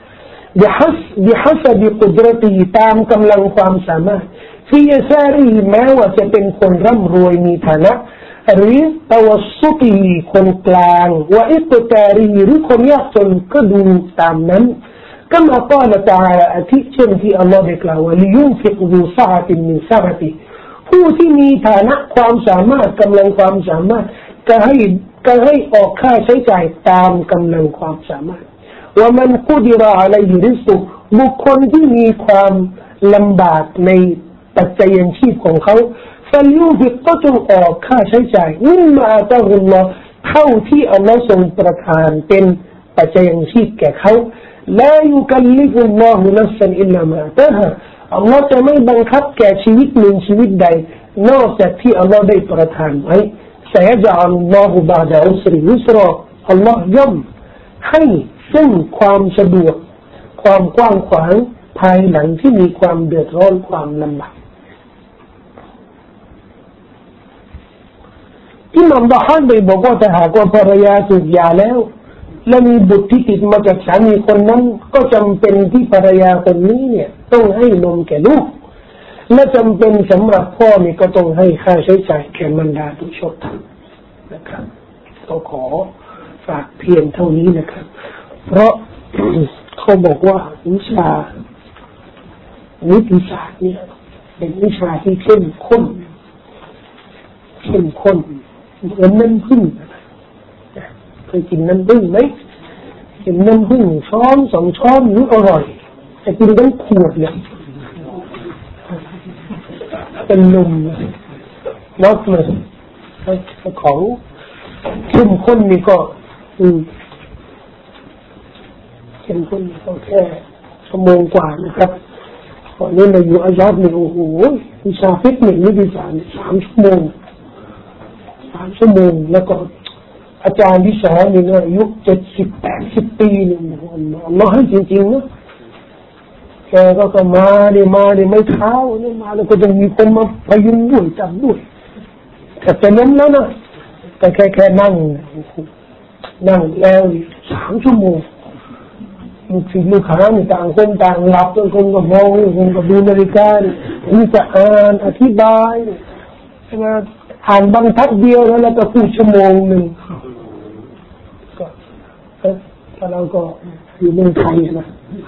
بحسب قدرته ตามกำลังความสามารถที่ยซารีแม้ว่าจะเป็นคนร่ำรวยมีฐานะหรือตวัสสุตีคนกลางว่าอิกตารีหรือคนยากจนก็ดูตามนั้นก็มาก้อนตาอธิเช่นที่อัลลอฮฺได้กล่าวว่าลิยุนฟิกดูซาติมินซาติผู้ที่มีฐานะความสามารถกำลังความสามารถก็ให้ก็ให้ออกค่าใช้จ่ายตามกำลังความสามารถว่ามันกุดิรอะลัยฮิริซุบุคคลที่มีความลำบากในปัจจัยยังชีพของเขาฟัลยูฟิกก็จงออกค่าใช้จ่ายมิมมาอัตะฮุลลอฮ์เท่าที่อัลลอฮ์ทรงประทานเป็นปัจจัยยังชีพแก่เขาลายุกัลลิฟุลลอฮุนัฟซันอิลลามาอัตะฮาอัลลอฮ์จะไม่บังคับแก่ชีวิตหนึ่งชีวิตใดนอกจากที่อัลลอฮ์ได้ประทานไว้ซะยะญะอัลลอฮุบะอ์ดะอุสริยุสรออัลลอฮ์ย่อมให้ซึ่งความสะดวกความกว้างขวางภายหลังที่มีความเดือดร้อนความลำบากอิหม่ามดะฮาดได้บอกว่าถ้าหากว่าภรรยาถูกหย่าแล้วและมีบุตรที่ติดมาจากสามีคนนั้นก็จำเป็นที่ภรรยาคนนี้เนี่ยต้องให้นมแก่ลูกและจำเป็นสำหรับพ่อนี่ก็ต้องให้ค่าใช้จ่ายแก่มารดาทุกชอบธรรมนะครับก็ขอฝากเพียงเท่านี้นะครับเพราะ เขาบอกว่าวิชาวิทยาศาสตร์เนี่ยเป็นวิชาที่เข้มข้นเข้มข้นเหมือนน้ำผึ้งเคยกินน้ำผึ้งไหมกินน้ำผึ้งช้อนสองช้อนนี่อร่อยแต่กินทั้งขวดเนี่ยเป็นลมนอกเลยของเข้มข้นนี่ก็อืมเข้มข้นก็แค่ชั่วโมงกว่านะครับตอนนี้มาอยู่อาซาดเนี่ยโอ้โหวิชาฟิตเนสนี่วิชาสามชั่วโมงสามชั่วโมงแล้วก็อาจารย์ที่สอนนี่นะอายุเจ็ดสิบแปดสิบปีเนี่ยอัลลอฮ์ให้จริงๆนะแกก็ก็มาเนี่ยมาเนี่ยไม่เท้าเนี่ยมาแล้วก็จะมีคนมาพยุงด้วยจับด้วยแต่จะล้มแล้วนะแต่แค่แค่นั่งนั่งแล้วสามชั่วโมงลูกศิษย์ลูกหาเนี่ยต่างคนต่างหลับบางคนก็มองบางคนก็ดูนาฬิกานี่จะอ่านอธิบายใช่ไหมอ่านบรรทัดเดียวแล้วแล้วก็พูดชั่วโมงหนึ่งก็ถ้าเราก็อยู่เมืองไทยนะ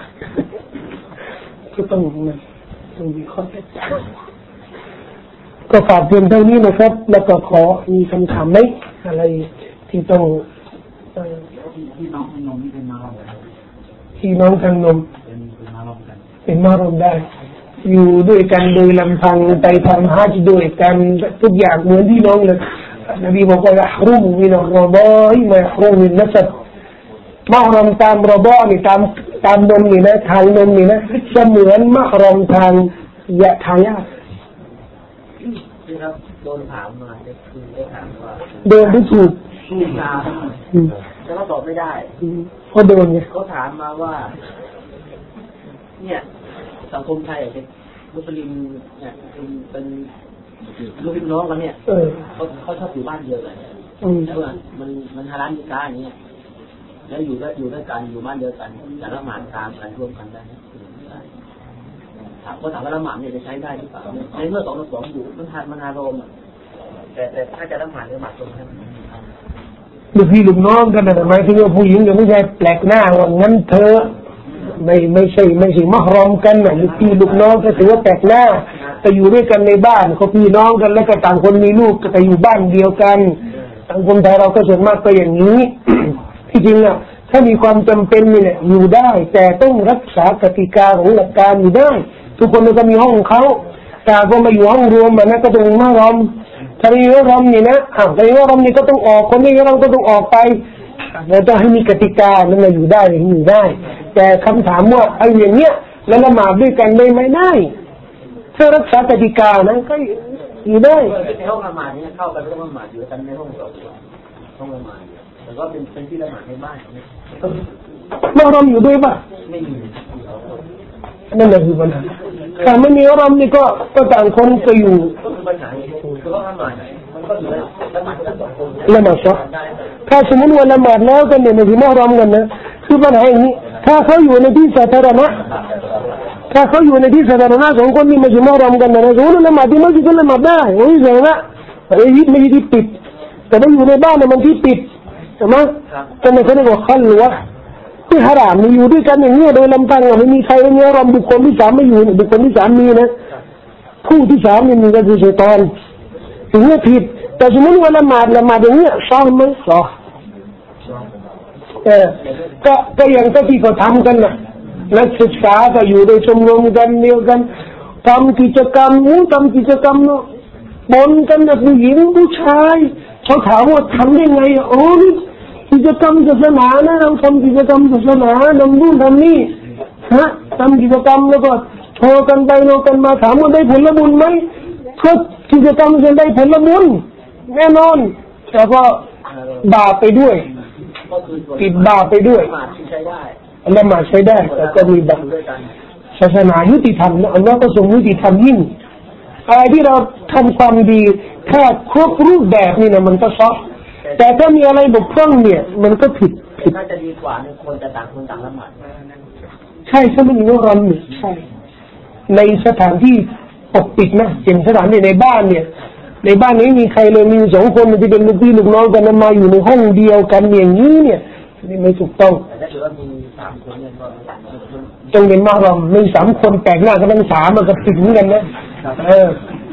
ก็ต้องต้องมีข้อแตกต่างก็ฝากเพียงเท่านี้นะครับแล้วก็ขอมีคำถามไหมอะไรที่ต้องพี่น้องทางนมนี่เป็นมาลมพี่น้องทางนมเป็นมาลมกันเป็นมาลมได้อยู่ด้วยกันโดยลำพังไปทำฮัจญ์ด้วยกันทุกอย่างเหมือนพี่น้องเลยนบีบอกว่าอย่าฮรุมมินัลรอฎออิมาฮรุมมินนัสบมะฮรอมตามรอฎอนี่ตามตามนมนี่นะทางนมนี่นะจะเหมือนมะฮรอมทางยะทายาทที่ครับโดนถามมาจะคือได้ถามว่าโดนไม่ถูกถูกถามแต่ก็ตอบไม่ได้เขาโดนไงเขาถามมาว่าเนี่ยสังคมไทยเป็นมุสลิมเนี่ยเป็นเป็นลูกพี่น้องกันเนี่ยเขาเขาชอบอยู่บ้านเดียวกันแล้วมันมันฮาลาลนิกาอย่างเงี้ยแล้วอยู่ด้วยอยู่ด้วยกันอยู่บ้านเดียวกันแต่ละหมาดตามกันร่วมกันได้ถามเขาถามว่าละหมาดเนี่ยจะใช้ได้หรือเปล่าในเมื่อสองต่อสองอยู่มันทานมันอารมณ์แต่แต่ถ้าจะละหมาดหรือหมาดตรงนั้นลูกพี่ลูกน้องกันนะหมายถึงว่าผู้หญิงจะไม่ใช่แปลกหน้าว่างั้นเธอไม่ไม่ใช่ไม่ใช่มะฮรอมกันนะลูกพี่ลูกน้องก็ถือว่าแปลกหน้าแต่อยู่ด้วยกันในบ้านเขาพี่น้องกันแล้วก็ต่างคนมีลูกก็แต่อยู่บ้านเดียวกันสังคมไทยเราก็ส่วนมากก็อย่างนี้ที่จริงอ่ะถ้ามีความจำเป็นนี่แหละอยู่ได้แต่ต้องรักษากติกาของหลักการอยู่ได้ทุกคนก็มีห้องของเขาแต่ก็มาอยู่ห้องรวมมันนะก็ต้องมะฮรอมถ้ามีมะฮรอมนี่นะอ้าวถ้ามีมะฮรอมนี่ก็ต้องออกคนนี้เราก็ต้องออกไปเราต้องให้มีกติกานั่นแหละอยู่ได้อยู่ได้แต่คำถามว่าไอ้อย่างเนี้ยแล้วละหมาดด้วยกันได้ไหมได้ถ้ารักษากติกานะก็อยู่ได้ในห้องละหมาดเนี่ยเข้ากันไม่ต้องละหมาดอยู่กันในห้องเราห้องละหมาดแต่ก็เป็นเป็นที่ละหมาดในบ้านมะฮรอมอยู่ด้วยป่ะไม่มีนั่นแหละคือปัญหาถ้าไม่มีมะฮรอมนี่ก็ก็ต่างคนก็อยู่ก็คือปัญหาคือว่าละหมาดมันก็อยู่ละหมาดกันสองคนละหมาดซะถ้าสมมติว่าละหมาดแล้วกันเนี่ยไม่ถึงมะฮรอมกันนะคือปัญหาอย่างนี้ถ้าเขาอยู่ในที่สาธารณะถ้าเขาอยู่ในที่สาธารณะสองคนนี่ไม่ถึงมะฮรอมกันนะสมมติละหมาดที่มัสยิดก็ละหมาดได้โอ้ยเจ๋งละไอ้ยิบไม่ที่ปิดแต่ถ้าอยู่ในบ้านเนี่ยมันที่ปิดใช่ไหมก็ไม่ใช่ว่าขั้นหรือว่าที่ฮารามมีอยู่ด้วยกันอย่างนี้โดยลำพังไม่มีใครมีอารมณ์บุคคลที่สามไม่อยู่บุคคลที่สามมีนะผู้ที่สามนี่มีก็คือชัยฏอนถึงจะผิดแต่สมมติว่าละหมาดละหมาดอย่างนี้ซ้อมไหมซ้อมเออก็ก็อย่างที่เขาทำกันนะนักศึกษาก็อยู่โดยชมรมกันเดียวกันทำกิจกรรมนู้ทำกิจกรรมนู้บนกันนะผู้หญิงผู้ชายเขาถามว่าทำได้ไงโอ้นี่กิจกรรมศาสนานะเราทำกิจกรรมศาสนาทำนู่นทำนี่ฮะทำกิจกรรมแล้วก็โทรกันไปโทรกันมาถามว่าได้ผลบุญไหมทุกกิจกรรมจะได้ผลบุญแน่นอนแต่ก็บาปไปด้วยติดบาปไปด้วยละหมาดใช้ได้แต่ก็มีบาปศาสนายุติธรรมนะอัลลอฮ์ก็ทรงยุติธรรมยิ่งอะไรที่เราทำความดีแค่ครบรูปแบบนี่นะมันก็ซอฟแต่ถ้ามีอะไรบกพร่องเนี่ยมันก็ผิดผิดน่าจะดีกว่าเนี่ยควรจะต่างคนต่างละหมาดใช่ถ้ามันมีรอนเนี่ยใช่ในสถานที่ปกปิดนะอย่างสถานที่ในบ้านเนี่ยในบ้านนี้มีใครเลยมีสองคนที่เป็นลูกพี่ลูกน้องกันมาอยู่ในห้องเดียวกันอย่างนี้เนี่ยนี่ไม่ถูกต้องแต่ถ้าเกิดว่ามีสามคนเนี่ยก็ต้องเป็นมารอมไม่สามคนแปลกหน้ากันทั้งสามมันก็ผิดเหมือนกันนะเออ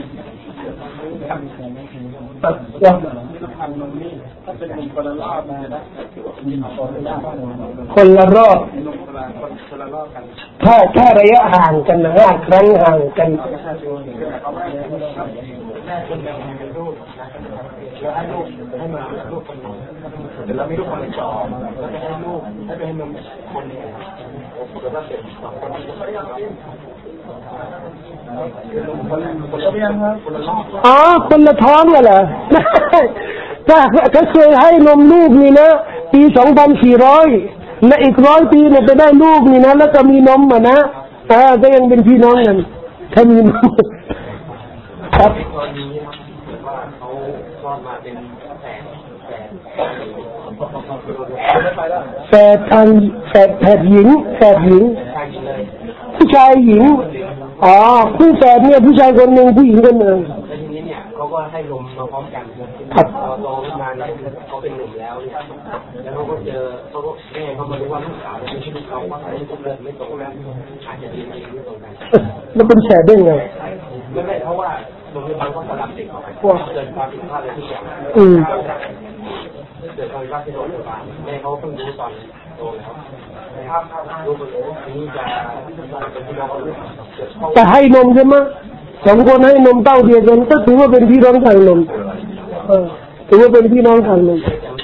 คนละรอบคนละรอบถ้าถ้าระยะห่างกันนะห้าครั้งห่างกันแล้วมีลูกคนจ่อมาแล้วให้ลูกให้ไปให้นมคนเนี่ยผมก็ว่าเป็นสองคนอ๋อคนละท้องเหรอถ้าถ้าเคยให้นมลูกนี่นะปีสองพันสี่ร้อยและอีกร้อยปีเนี่ยจะได้ลูกนี่นะแล้วก็มีนมอ่ะนะอ่าก็ยังเป็นพี่น้องกันถ้ามีนมครับแฝดทางแฝดแฝดหญิงแฝดหญิงผู้ชายหญิงอ๋อคู่แฝดเนี่ยผู้ชายคนหนึ่งผู้หญิงคนหนึ่งแล้วทีนี้เนี่ยเขาก็ให้นมมาพร้อมกันครับพอโตขึ้นมาเนี่ยเขาเป็นหนุ่มแล้วเนี่ยแล้วเขาก็เจอเขาก็แม่เขามารู้ว่าลูกสาวเป็นชื่อเขาว่าเขาไม่ตรงกันไม่ตรงกันอาจจะดีไม่ตรงกันแล้วเป็นแฝดได้ไงไม่ไม่เพราะว่าโรงพยาบาลเขาสลับเด็กออกไปเกิดความผิดพลาดอะไรทุกอย่างอืมเกิดความผิดพลาดที่โรงพยาบาลแม่เขาเพิ่งรู้ตอนโตแล้วรู้ไปเลยนี่จะเป็นพี่น้องเขาจะให้นมใช่ไหมสองคนให้นมเต้าเดียวกันก็ถือว่าเป็นพี่น้องทางนมเออถือว่าเป็นพี่น้องทางนม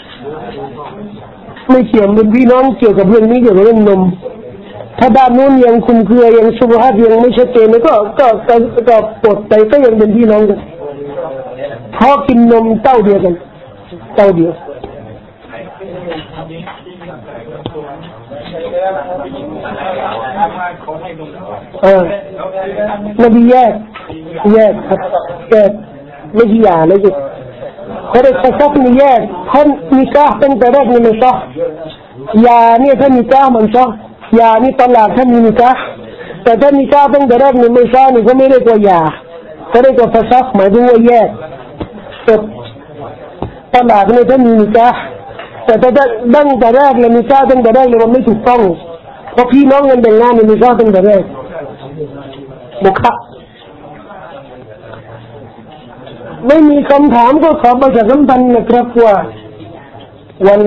ไม่เกี่ยวเป็นพี่น้องเกี่ยวกับเรื่องนี้เกี่ยวกับเรื่องนมถ้าด้านนู้นยังคุมเครือยังสุภาพยังไม่ชัดเจนก็ก็ก็ก็ปลดไปก็ยังเป็นพี่น้องกันเพราะกินนมเต้าเดียวกันเต้าเดียวเออนบีแยกแยกครับแยกไม่กี่อย่างเลยจิเขาได้เขาต้องมีแยกเขามีก้าตั้งแต่แรกนี่ไม่ซ้อยาเนี่ยถ้ามีก้ามันซ้อยานี่ตลาดถ้ามีมีก้าแต่ถ้ามีก้าตั้งแต่แรกนี่ไม่ซ้อนี่ก็ไม่ได้กว่ายาเขาได้กว่าฟักหมายถึงว่าแยกแต่ตลาดเนี่ยถ้ามีมีก้าแต่ถ้าตั้งแต่แรกเลยมีก้าตั้งแต่แรกเลยมันไม่ถูกต้องเพราะพี่น้องกันแต่งงานเนี่ยมีก้าตั้งแต่แรกบุคคลไม่มีคำถามก็ขอประชาสัมพันธ์นะครับว่าวัน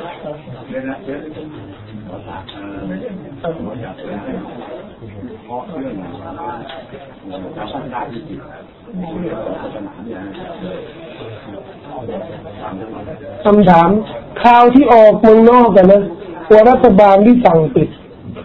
คำถามข่าวที่ออกเมืองนอกกันนะว่ารัฐบาลที่สั่งปิด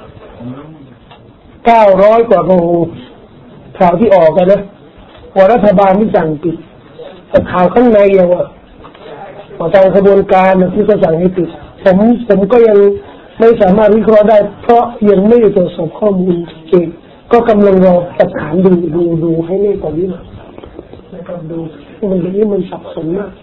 เก้าร้อยกว่าโรงข่าวที่ออกกันนะว่ารัฐบาลที่สั่งปิดแต่ข่าวข้างในอย่างว่าทางกระบวนการที่เขาสั่งให้ปิดผมผมก็ยังไม่สามารถวิเคราะห์ได้เพราะยังไม่ได้ตรวจสอบข้อมูลจริงก็กำลังรอหลักฐานดูดูดูให้แน่กว่านี้นะครับดูมันเรื่องนี้มันสับสนมาก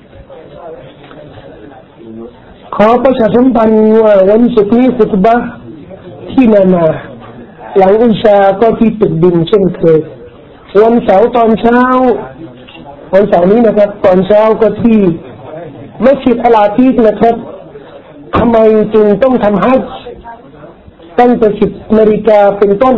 ขอประชาสัมพันธ์ว่าวันศุกร์นี้คุตบะห์ที่นานาหลังอิชาก็ที่ตึกดินเช่นเคยวันเสาร์ตอนเช้าวันเสาร์นี้นะครับตอนเช้าก็ที่มัสยิดอัลอาตีกนะครับทำไมจึงต้องทำฮัจญ์ตั้งแต่สิบนาฬิกาเป็นต้น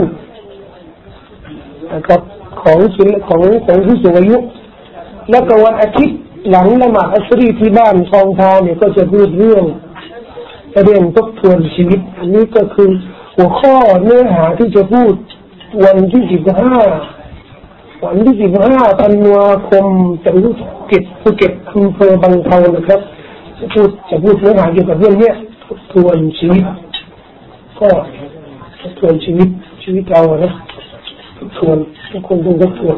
นะครับของศิลของของผู้สูงอายุแล้วก็วันอาทิตย์หลังละหมาดอัสรีที่บ้านทองทาเนี่ยก็จะพูดเรื่องประเด็นทบทวนชีวิตอันนี้ก็คือหัวข้อเนื้อหาที่จะพูดวันที่สิบห้าวันที่สิบห้าธันวาคมจังหวัดภูเก็ตภูเก็ตอำเภอบางเทานะครับจะพูดจะพูดเนื้อหาเกี่ยวกับเรื่องนี้ทบทวนชีวิตก็ทบทวนชีวิตชีวิตเรานะทบทวนทุกคนต้องทบทวน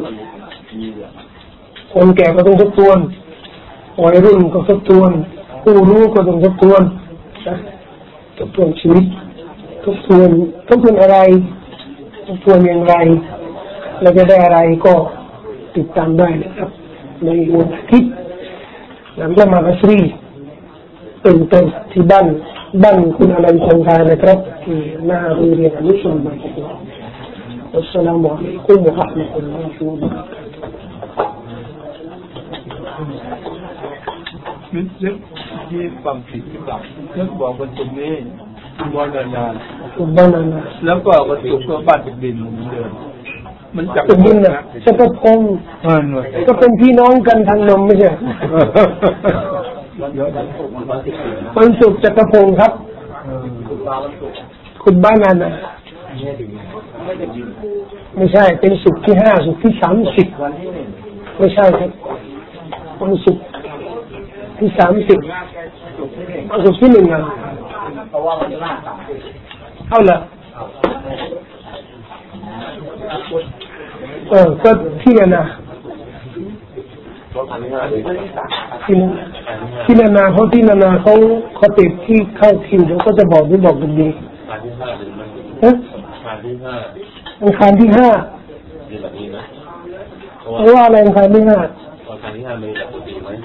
คนแก่ก็ต้องทบทวนวัยรุ่นก็ทบทวนผู้รู้ก็ต้องทบทวนทบทวนชีวิตทบทวนทบทวนอะไรทบทวนอย่างไรเราจะได้อะไรก็ติดตามได้นะครับในวันอาทิตย์หลังละหมาดอัสรีเป็นต้นที่บ้านบ้านคุณอนันต์คงคานะครับที่หน้าโรงเรียนอนุชนบางกอกอัสสลามุอะลัยกุมวะเราะห์มะตุลลอฮิวะบะเราะกาตุฮ์นึกนึกที่ฟังผิดหรือเปล่านึกบอกวันศุกร์นี้วันนานาวันนานาแล้วก็วันศุกร์ก็บ้านติดดินเหมือนเดิมมันจักรพงศ์นะจักรพงศ์ก็เป็นพี่น้องกันทางนมไม่ใช่วันศุกร์จักรพงศ์ครับคุณบ้านนั้นนะไม่ใช่เป็นศุกร์ที่ห้าศุกร์ที่สามสิบไม่ใช่ครับวันศุกร์ที่สามสิบวันศุกร์ที่หนึ่งอ่ะเอาละเออก็ที่นั่นนะที่นั่นที่นานาเขาที่นานาเขาเขาติดที่เข้าทีมเขาก็จะบอกที่บอกกันดีเอ๊ะอังคารที่ห้าเพราะว่าอะไรอังคารที่ห้าอังคารที่ห้ามีปกติไหม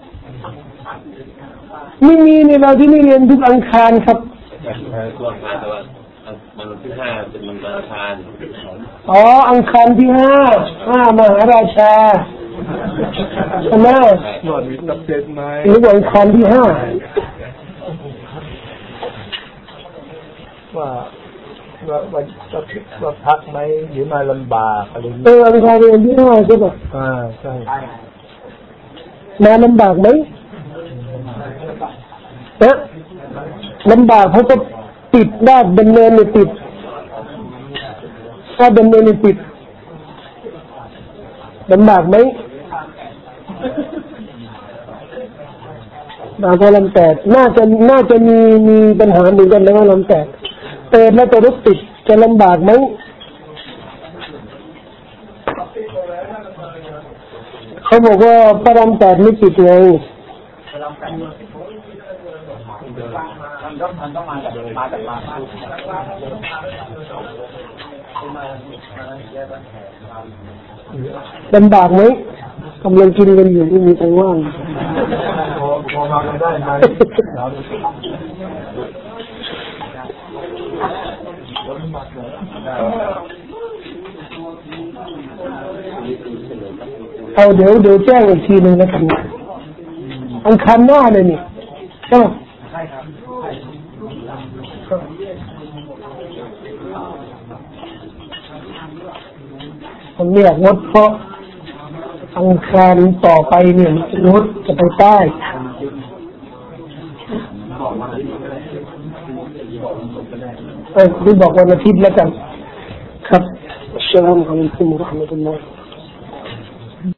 ไม่มีในเราที่นี่เรียนทุกอังคารครับทุกอังคารแต่ว่าวันที่ห้าเป็นวันอังคารอ๋ออังคารที่ห้าห้ามหาราชาใช่ไหมหนวดมีตับเจ็ดไหมหรือวันอังคารที่ห้าว่าว่าว่าว่าพักไหมหรือมาลำบากอะไรเอออังคารเรียนที่ห้าใช่ป่ะอ่าใช่มาลำบากไหมเอ๊ะลำบากเขาก็ติดได้ดำเนินไม่ติดถ้าดำเนินไม่ติดลำบากไหมบางคนลำแตกน่าจะน่าจะมีมีปัญหาเหมือนกันแล้วลำแตกเปิดแล้วตัวรถติดจะลำบากไหมเขาบอกว่าพระลำแตกไม่ติดไงมันต้องมาจากมาจากมาลำบากไหมกำลังกินกันอยู่ที่มีใครว่างพอมากันได้ไหมเอาเดี๋ยวเดี๋ยวแจ้งอีกทีหนึ่งนะครับอังคารหน้าเลยนี่ใช่ไหมใช่ครับผมเรียกงดเพราะอังคารต่อไปเนี่ยงดจะไปใต้เออที่บอกวันอาทิตย์แล้วกันครับอัสสลามุอะลัยกุมวะเราะห์มะตุลลอฮ์